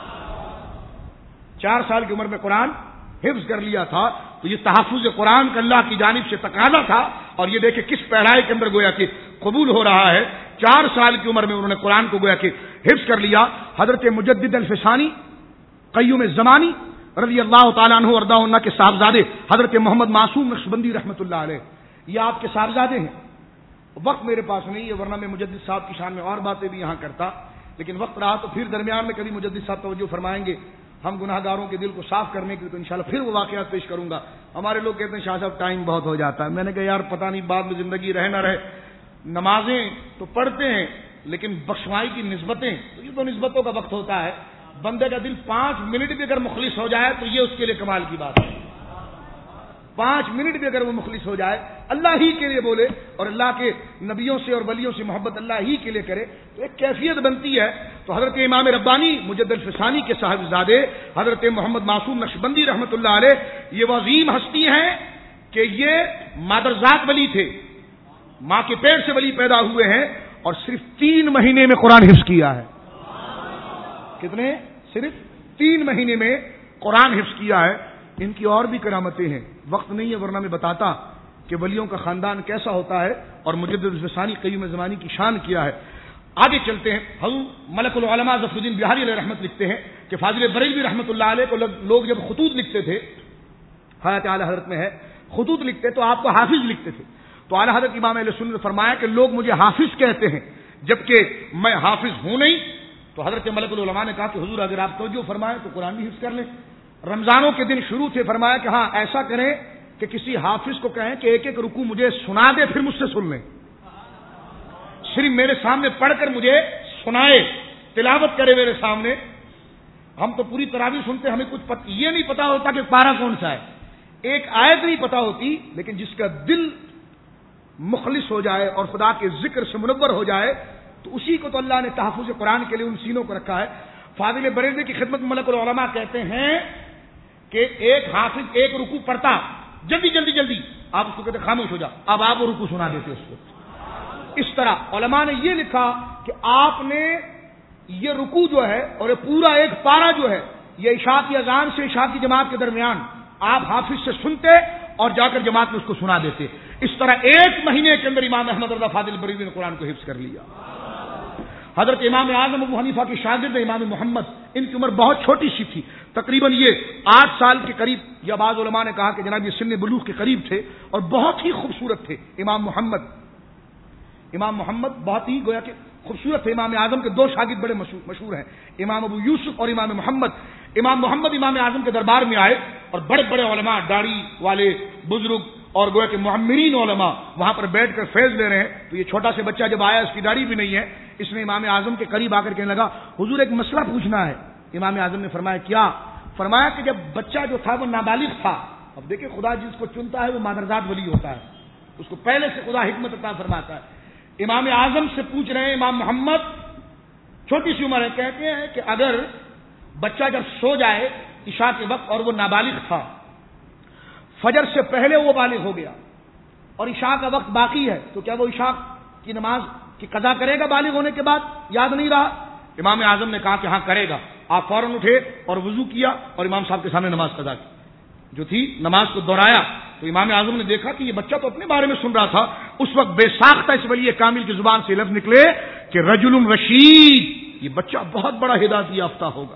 4 سال کی عمر میں قرآن حفظ کر لیا تھا۔ تو یہ تحفظ قرآن کا اللہ کی جانب سے تقاضا تھا، اور یہ دیکھیں کس پہرائی کے اندر گویا کہ قبول ہو رہا ہے۔ 4 سال کی عمر میں انہوں نے قرآن کو گویا کہ حفظ کر لیا. حضرت مجدد الفسانی قیوم زمانی رضی اللہ تعالیٰ عنہ وارضاہ عنہ کے صاحبزادے حضرت محمد معصوم نقشبندی رحمۃ اللہ علیہ، یہ آپ کے صاحبزادے ہیں. وقت میرے پاس نہیں ہے ورنہ میں مجدد صاحب کی شان میں اور باتیں بھی یہاں کرتا، لیکن وقت رہا تو پھر درمیان میں کبھی مجدد صاحب توجہ فرمائیں گے. ہم گناہ گاروں کے دل کو صاف کرنے کے لیے تو انشاءاللہ پھر وہ واقعات پیش کروں گا. ہمارے لوگ کہتے ہیں شاہ صاحب ٹائم بہت ہو جاتا ہے. میں نے کہا یار پتہ نہیں بعد میں زندگی رہے نہ رہے، نمازیں تو پڑھتے ہیں لیکن بخشوائی کی نسبتیں، تو یہ تو نسبتوں کا وقت ہوتا ہے. بندے کا دل 5 منٹ بھی اگر مخلص ہو جائے تو یہ اس کے لیے کمال کی بات ہے. 5 منٹ بھی اگر وہ مخلص ہو جائے، اللہ ہی کے لیے بولے اور اللہ کے نبیوں سے اور ولیوں سے محبت اللہ ہی کے لیے کرے، تو ایک کیفیت بنتی ہے. تو حضرت امام ربانی مجدد الفسانی کے صاحبزادے حضرت محمد معصوم نقشبندی رحمۃ اللہ علیہ یہ وہ عظیم ہستی ہیں کہ یہ مادرزاد ولی تھے، ماں کے پیٹ سے ولی پیدا ہوئے ہیں اور صرف 3 مہینے میں قرآن حفظ کیا ہے. کتنے؟ صرف 3 مہینے میں قرآن حفظ کیا ہے. ان کی اور بھی کرامتیں ہیں، وقت نہیں ہے ورنہ میں بتاتا کہ ولیوں کا خاندان کیسا ہوتا ہے اور مجدد الفسانی قیوم زمانی کی شان کیا ہے. آگے چلتے ہیں. حضور ملک العلماء ظفر الدین بہاری علیہ رحمت لکھتے ہیں کہ فاضل بریلوی رحمۃ اللہ علیہ کو لوگ جب خطوط لکھتے تھے، حیات اعلی حضرت میں ہے، خطوط لکھتے تو آپ کو حافظ لکھتے تھے. تو اعلی حضرت امام اہل سنت نے فرمایا کہ لوگ مجھے حافظ کہتے ہیں جبکہ میں حافظ ہوں نہیں. تو حضرت ملک العلماء نے کہا کہ حضور اگر آپ توجہ فرمائیں تو قرآن بھی حفظ کر لیں. رمضانوں کے دن شروع تھے، فرمایا کہ ہاں ایسا کریں کہ کسی حافظ کو کہیں کہ ایک ایک رکوع مجھے سنا دے پھر مجھ سے سن لیں، صرف میرے سامنے پڑھ کر مجھے سنائے، تلاوت کرے میرے سامنے. ہم تو پوری تراویح سنتے، ہمیں کچھ یہ نہیں پتا ہوتا کہ پارہ کون سا ہے، ایک آیت نہیں پتا ہوتی، لیکن جس کا دل مخلص ہو جائے اور خدا کے ذکر سے منور ہو جائے تو اسی کو تو اللہ نے تحفظ قرآن کے لیے ان سینوں کو رکھا ہے. فاضل بریلوی کی خدمت ملک العلماء کہتے ہیں کہ ایک حافظ ایک رکوع پڑھتا، جلدی جلدی جلدی آپ اس کو کہتے خاموش ہو جا، اب آپ وہ رکوع سنا دیتے اس کو. اس طرح علماء نے یہ لکھا کہ آپ نے یہ رکوع جو ہے اور یہ پورا ایک پارہ جو ہے یہ عشاء کی اذان سے عشاء کی جماعت کے درمیان آپ حافظ سے سنتے اور جا کر جماعت میں اس کو سنا دیتے. اس طرح 1 مہینے کے اندر امام احمد رضا فاضل بریلوی نے قرآن کو حفظ کر لیا. حضرت امام اعظم ابو حنیفہ کے شاگرد امام محمد، ان کی عمر بہت چھوٹی سی تھی، تقریباً یہ 8 سال کے قریب، یا بعض علماء نے کہا کہ جناب یہ سن بلوغ کے قریب تھے اور بہت ہی خوبصورت تھے. امام محمد بہت ہی گویا کہ خوبصورت تھے. امام اعظم کے 2 شاگرد بڑے مشہور ہیں، امام ابو یوسف اور امام محمد. امام محمد امام اعظم کے دربار میں آئے اور بڑے بڑے علماء، داڑھی والے بزرگ اور گویا کہ معمرین علماء وہاں پر بیٹھ کر فیض لے رہے ہیں. تو یہ چھوٹا سے بچہ جب آیا، اس کی داڑھی بھی نہیں ہے، اس نے امام اعظم کے قریب آ کر کہنے لگا حضور ایک مسئلہ پوچھنا ہے. امام اعظم نے فرمایا کیا؟ فرمایا کہ جب بچہ جو تھا وہ نابالغ تھا، اب دیکھیں خدا جس کو چنتا ہے وہ مادرزاد ولی ہوتا ہے، اس کو پہلے سے خدا حکمت عطا فرماتا ہے. امام اعظم سے پوچھ رہے ہیں امام محمد، چھوٹی سی عمر ہے، کہتے ہیں کہ اگر بچہ جب سو جائے عشاء کے وقت اور وہ نابالغ تھا، فجر سے پہلے وہ بالغ ہو گیا اور عشاء کا وقت باقی ہے، تو کیا وہ عشاء کی نماز کی قضا کرے گا بالغ ہونے کے بعد؟ یاد نہیں رہا؟ امام اعظم نے کہا کہ ہاں کرے گا. آپ فوراً اٹھے اور وضو کیا اور امام صاحب کے سامنے نماز قضا کی جو تھی، نماز کو دہرایا. تو امام اعظم نے دیکھا کہ یہ بچہ تو اپنے بارے میں سن رہا تھا. اس وقت بے ساختہ اس ولی کامل کی زبان سے لفظ نکلے کہ رجل رشید، یہ بچہ بہت بڑا ہدایت یافتہ ہوگا.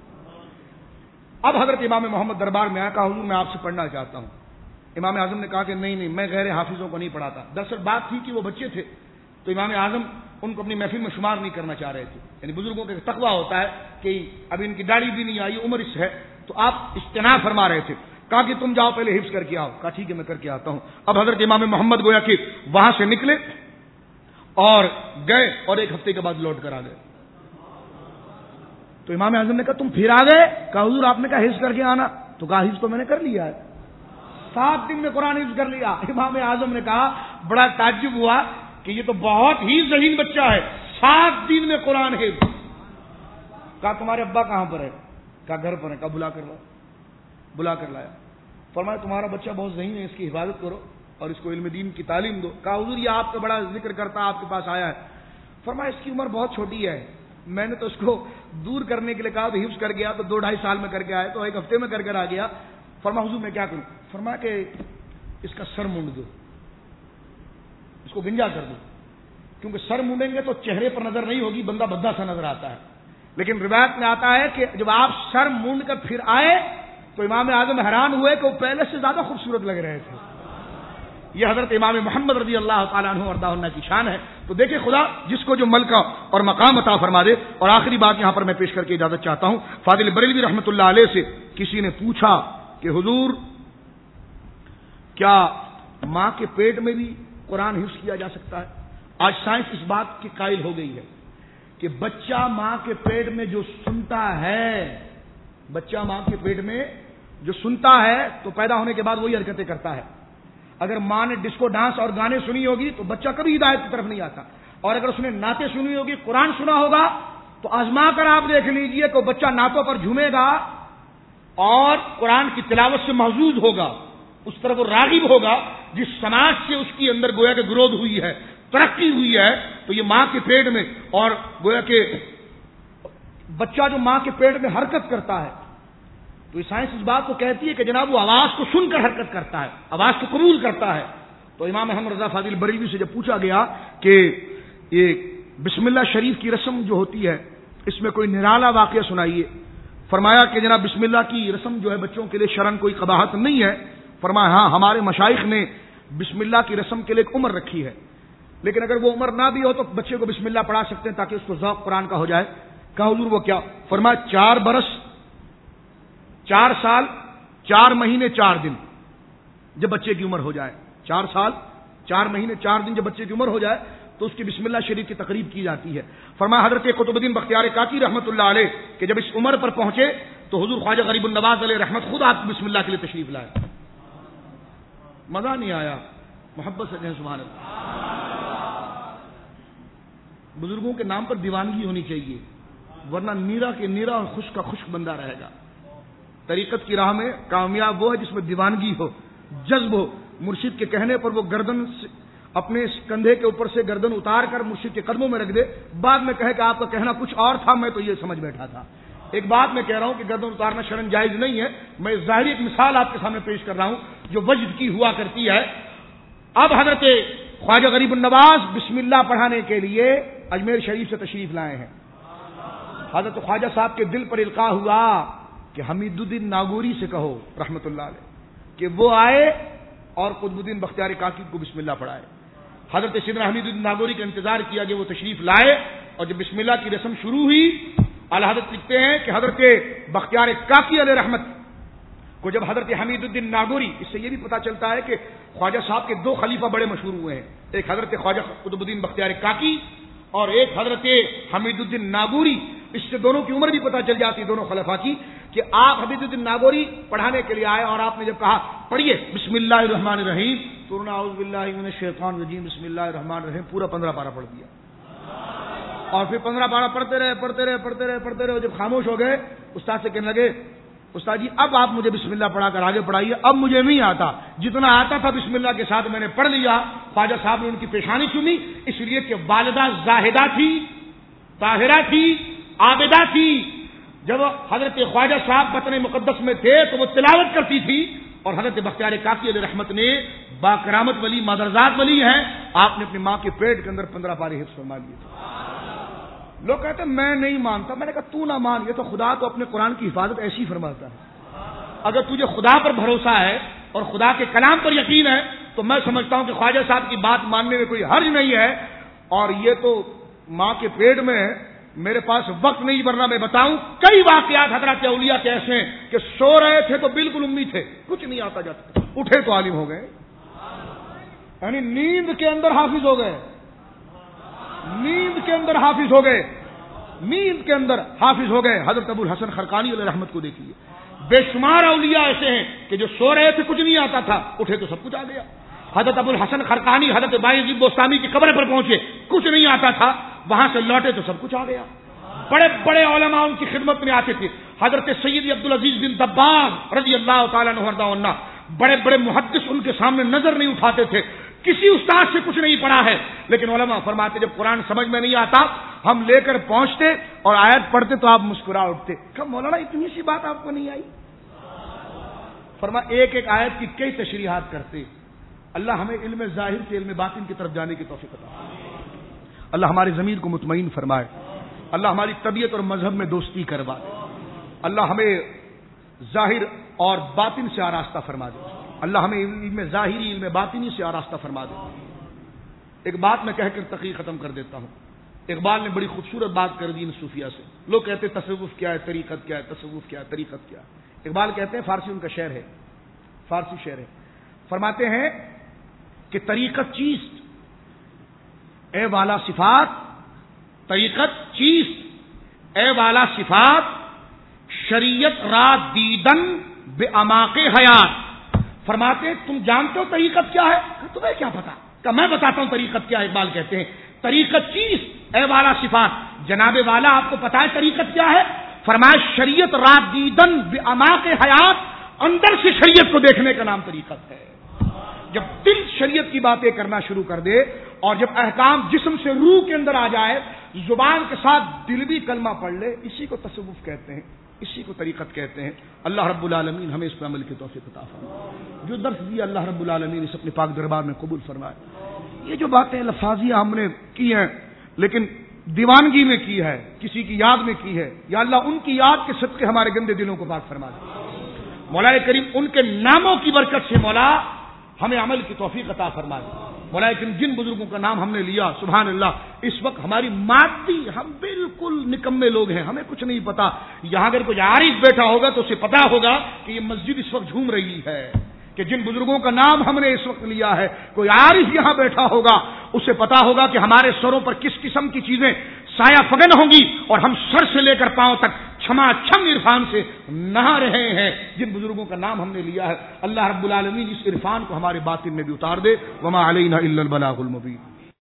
اب حضرت امام محمد دربار میں آیا، کہا حضور میں آپ سے پڑھنا چاہتا ہوں. امام اعظم نے کہا کہ نہیں میں غیر حافظوں کو نہیں پڑھاتا. دراصل بات تھی کہ وہ بچے تھے تو امام اعظم ان کو اپنی محفل میں شمار نہیں کرنا چاہ رہے تھے. یعنی بزرگوں کا تقویٰ ہوتا ہے کہ اب ان کی داڑھی بھی نہیں آئی، عمر اس ہے، تو آپ اجتناب فرما رہے تھے. کہا کہ تم جاؤ پہلے حفظ کر کے آؤ. کہا ٹھیک ہے میں کر کے آتا ہوں. اب حضرت امام محمد گویا کہ وہاں سے نکلے اور گئے اور 1 ہفتے کے بعد لوٹ کر آ گئے. تو امام اعظم نے کہا تم پھر آ گئے؟ کہا حضور آپ نے کہا حفظ کر کے آنا. تو کہا حفظ تو میں نے کر لیا ہے، 7 دن میں قرآن حفظ کر لیا. امام اعظم نے کہا بڑا تعجب ہوا کہ یہ تو بہت ہی ذہین بچہ ہے، 7 دن میں قرآن حفظ. کہا تمہارے ابا کہاں پر ہے؟ کہا گھر پر ہے. کہا بلا کر لایا. فرمایا تمہارا بچہ بہت ذہین ہے، اس کی حفاظت کرو اور اس کو علم دین کی تعلیم دو. کہا حضور یہ آپ کا بڑا ذکر کرتا آپ کے پاس آیا ہے. فرمایا اس کی عمر بہت چھوٹی ہے، میں نے تو اس کو دور کرنے کے لیے کہا تو حفظ کر گیا، تو 2-2.5 سال میں کر کے آئے، تو 1 ہفتے میں کر آ گیا. فرمایا حضور میں کیا کروں؟ فرمایا کہ اس کا سر مونڈ دو، اس کو گنجا کر دو. کیونکہ سر مونڈیں گے تو چہرے پر نظر نہیں ہوگی، بندہ بھدا سا نظر آتا ہے. لیکن روایت میں آتا ہے کہ جب آپ سر مونڈ کر پھر آئے تو امام اعظم حیران ہوئے کہ وہ پہلے سے زیادہ خوبصورت لگ رہے تھے. یہ حضرت امام محمد رضی اللہ تعالیٰ عنہ وارضاہ عنہ کی شان ہے. تو دیکھیں خدا جس کو جو ملکہ اور مقام عطا فرما دے. اور آخری بات یہاں پر میں پیش کر کے اجازت چاہتا ہوں. فاضل بریلوی رحمۃ اللہ علیہ سے کسی نے پوچھا کہ حضور کیا ماں کے پیٹ میں بھی قرآن حفظ کیا جا سکتا ہے؟ آج سائنس اس بات کی قائل ہو گئی ہے کہ بچہ ماں کے پیٹ میں جو سنتا ہے، بچہ ماں کے پیٹ میں جو سنتا ہے تو پیدا ہونے کے بعد وہی حرکتیں کرتا ہے. اگر ماں نے ڈسکو ڈانس اور گانے سنی ہوگی تو بچہ کبھی ہدایت کی طرف نہیں آتا، اور اگر اس نے نعتیں سنی ہوگی، قرآن سنا ہوگا تو آزما کر آپ دیکھ لیجئے کہ بچہ نعتوں پر جھومے گا اور قرآن کی تلاوت سے محظوظ ہوگا، اس طرف وہ راغب ہوگا جس سماج سے اس کی اندر گویا کہ گروتھ ہوئی ہے، ترقی ہوئی ہے. تو یہ ماں کے پیٹ میں، اور گویا کہ بچہ جو ماں کے پیٹ میں حرکت کرتا ہے تو یہ سائنس اس بات کو کہتی ہے کہ جناب وہ آواز کو سن کر حرکت کرتا ہے، آواز کو قبول کرتا ہے. تو امام احمد رضا فاضل بریلوی سے جب پوچھا گیا کہ یہ بسم اللہ شریف کی رسم جو ہوتی ہے اس میں کوئی نرالا واقعہ سنائیے. فرمایا کہ جناب بسم اللہ کی رسم جو ہے بچوں کے لیے شرعن کوئی قباحت نہیں ہے. فرمایا ہاں ہمارے مشائخ نے بسم اللہ کی رسم کے لیے ایک عمر رکھی ہے، لیکن اگر وہ عمر نہ بھی ہو تو بچے کو بسم اللہ پڑھا سکتے ہیں تاکہ اس کو ذوق قرآن کا ہو جائے. کہا حضور وہ کیا؟ فرمایا 4 برس 4 سال 4 مہینے 4 دن جب بچے کی عمر ہو جائے، 4 سال 4 مہینے 4 دن جب بچے کی عمر ہو جائے تو اس کی بسم اللہ شریف کی تقریب کی جاتی ہے. فرمایا حضرت قطب الدین بختیار کاکی رحمۃ اللہ علیہ کہ جب اس عمر پر پہنچے تو حضور خواجہ غریب النواز علیہ رحمت خود آپ بسم اللہ کے لیے تشریف لائے. مزہ نہیں آیا؟ محبت سے کہیں سبحان اللہ. بزرگوں کے نام پر دیوانگی ہونی چاہیے، ورنہ نیرا کے نیرا اور خشک کا خشک بندہ رہے گا. طریقت کی راہ میں کامیاب وہ ہے جس میں دیوانگی ہو، جذب ہو. مرشد کے کہنے پر وہ گردن اپنے کندھے کے اوپر سے گردن اتار کر مرشد کے قدموں میں رکھ دے، بعد میں کہے کہ آپ کا کہنا کچھ اور تھا، میں تو یہ سمجھ بیٹھا تھا. ایک بات میں کہہ رہا ہوں کہ گردن اتارنا شرعن جائز نہیں ہے. میں ظاہری ایک مثال آپ کے سامنے پیش کر رہا ہوں جو وجد کی ہوا کرتی ہے. اب حضرت خواجہ غریب النواز بسم اللہ پڑھانے کے لیے اجمیر شریف سے تشریف لائے ہیں. حضرت خواجہ صاحب کے دل پر القاء ہوا کہ حمید الدین ناگوری سے کہو رحمت اللہ علیہ کہ وہ آئے اور قطب الدین بختیار کاکی کو بسم اللہ پڑھائے. حضرت سیدنا حمید الدین ناگوری کا انتظار کیا کہ وہ تشریف لائے، اور جب بسم اللہ کی رسم شروع ہوئی اعلی حضرت لکھتے ہیں کہ حضرت بختیار کاکی علیہ رحمت کو جب حضرت حمید الدین ناگوری، اس سے یہ بھی پتا چلتا ہے کہ خواجہ صاحب کے 2 خلیفہ بڑے مشہور ہوئے ہیں، ایک حضرت خواجہ قطب الدین بختیار کاکی اور ایک حضرت حمید الدین ناگوری. اس سے دونوں کی عمر بھی پتا چل جاتی دونوں خلفاء کی کہ آپ حمید الدین ناگوری پڑھانے کے لیے آئے اور آپ نے جب کہا پڑھیے بسم اللہ الرحمن الرحیم تو اعوذ باللہ من الشیطان الرجیم بسم اللہ الرحمن الرحیم پورا 15 پارہ پڑھ دیا. اور پھر 15 پارہ پڑھتے رہے. جب خاموش ہو گئے استاد سے کہنے لگے استاد جی اب آپ مجھے بسم اللہ پڑھا کر آگے پڑھائیے، اب مجھے نہیں آتا، جتنا آتا تھا بسم اللہ کے ساتھ میں نے پڑھ لیا. خواجہ صاحب نے ان کی پیشانی چومی، اس لیے کہ والدہ زاہدہ تھی، طاہرہ تھی، عابدہ تھی. جب حضرت خواجہ صاحب وطن مقدس میں تھے تو وہ تلاوت کرتی تھی، اور حضرت بختیار کاکی علیہ رحمت نے باکرامت ولی مادرزاد ولی ہیں، آپ نے اپنی ماں کے پیٹ کے اندر 15 پارے حفظ فرما لیے تھے. لوگ کہتے ہیں میں نہیں مانتا. میں نے کہا تو نہ مان، یہ تو خدا تو اپنے قرآن کی حفاظت ایسی فرماتا ہے. اگر تجھے خدا پر بھروسہ ہے اور خدا کے کلام پر یقین ہے تو میں سمجھتا ہوں کہ خواجہ صاحب کی بات ماننے میں کوئی حرج نہیں ہے. اور یہ تو ماں کے پیٹ میں ہے، میرے پاس وقت نہیں ورنہ میں بتاؤں کئی واقعات حضرات اولیاء کے ایسے ہیں کہ سو رہے تھے تو بالکل امی تھے، کچھ نہیں آتا جاتا، اٹھے تو عالم ہو گئے، یعنی نیند کے اندر حافظ ہو گئے، نیند کے اندر حافظ ہو گئے، نیند کے اندر حافظ ہو گئے. حضرت ابو الحسن خرقانی علیہ رحمت کو دیکھیے، بے شمار اولیاء ایسے ہیں کہ جو سو رہے تھے کچھ نہیں آتا تھا، اٹھے تو سب کچھ آ گیا. حضرت ابو الحسن خرقانی حضرت بایزید بوستامی کی قبر پر پہنچے، کچھ نہیں آتا تھا، وہاں سے لوٹے تو سب کچھ آ گیا. بڑے بڑے علماء ان کی خدمت میں آتے تھے. حضرت سید عبدالعزیز بن دباغ رضی اللہ تعالیٰ عنہ، بڑے بڑے محدث ان کے سامنے نظر نہیں اٹھاتے تھے، کسی استاد سے کچھ نہیں پڑھا ہے، لیکن علماء فرماتے جب قرآن سمجھ میں نہیں آتا ہم لے کر پہنچتے اور آیت پڑھتے تو آپ مسکرا اٹھتے. کہ مولانا اتنی سی بات آپ کو نہیں آئی؟ فرما ایک ایک آیت کی کئی تشریحات کرتے. اللہ ہمیں علم ظاہر سے علم باطن کی طرف جانے کی توفیق عطا فرمائے. اللہ ہماری ضمیر کو مطمئن فرمائے، اللہ ہماری طبیعت اور مذہب میں دوستی کروا دے، اللہ ہمیں ظاہر اور باطن سے آراستہ فرما دے، اللہ ہمیں علم ظاہری علم باطنی سے آراستہ فرما دے۔ ایک بات میں کہہ کر تقریر ختم کر دیتا ہوں۔ اقبال نے بڑی خوبصورت بات کر دی ان صوفیہ سے۔ لوگ کہتے ہیں تصوف کیا ہے، طریقت کیا ہے، تصوف کیا ہے، طریقت کیا ہے۔ اقبال کہتے ہیں، فارسی ان کا شعر ہے، فارسی شعر ہے، فرماتے ہیں کہ طریقت چیست اے والا صفات، طریقت چیست اے والا صفات، شریعت را دیدن بے اماق حیات۔ فرماتے ہیں تم جانتے ہو طریقت کیا ہے؟ تمہیں کیا پتا؟ کہ میں بتاتا ہوں طریقت کیا ہے۔ اقبال کہتے ہیں طریقت چیز اے والا صفات، جناب والا آپ کو پتا ہے طریقت کیا ہے؟ فرمایا شریعت را دیدن بے اماق حیات، اندر سے شریعت کو دیکھنے کا نام طریقت ہے۔ جب دل شریعت کی باتیں کرنا شروع کر دے اور جب احکام جسم سے روح کے اندر آ جائے، زبان کے ساتھ دل بھی کلمہ پڑھ لے، اسی کو تصوف کہتے ہیں، اسی کو طریقت کہتے ہیں۔ اللہ رب العالمین ہمیں اس پر عمل کی توفیق عطا فرمائے۔ جو درس دیا اللہ رب العالمین اس اپنے پاک دربار میں قبول فرمائے۔ یہ جو باتیں لفاظیہ ہم نے کی ہیں لیکن دیوانگی میں کی ہے، کسی کی یاد میں کی ہے، یا اللہ ان کی یاد کے صدقے ہمارے گندے دلوں کو پاک فرما دے۔ مولا کریم ان کے ناموں کی برکت سے مولا ہمیں عمل کی توفیق عطا فرما دے۔ مولا کریم جن بزرگوں کا نام ہم نے لیا سبحان اللہ، اس وقت ہماری مادی ہم بالکل نکمے لوگ ہیں، ہمیں کچھ نہیں پتا۔ یہاں اگر کوئی عارف بیٹھا ہوگا تو اسے پتا ہوگا کہ یہ مسجد اس وقت جھوم رہی ہے کہ جن بزرگوں کا نام ہم نے اس وقت لیا ہے، کوئی عارف یہاں بیٹھا ہوگا اسے پتا ہوگا کہ ہمارے سروں پر کس قسم کی چیزیں سایہ فگن ہوں گی اور ہم سر سے لے کر پاؤں تک چھما چھم عرفان سے نہا رہے ہیں۔ جن بزرگوں کا نام ہم نے لیا ہے اللہ رب العالمین اس عرفان کو ہمارے باطن میں بھی اتار دے۔ وما علینا الا البلاغ المبین۔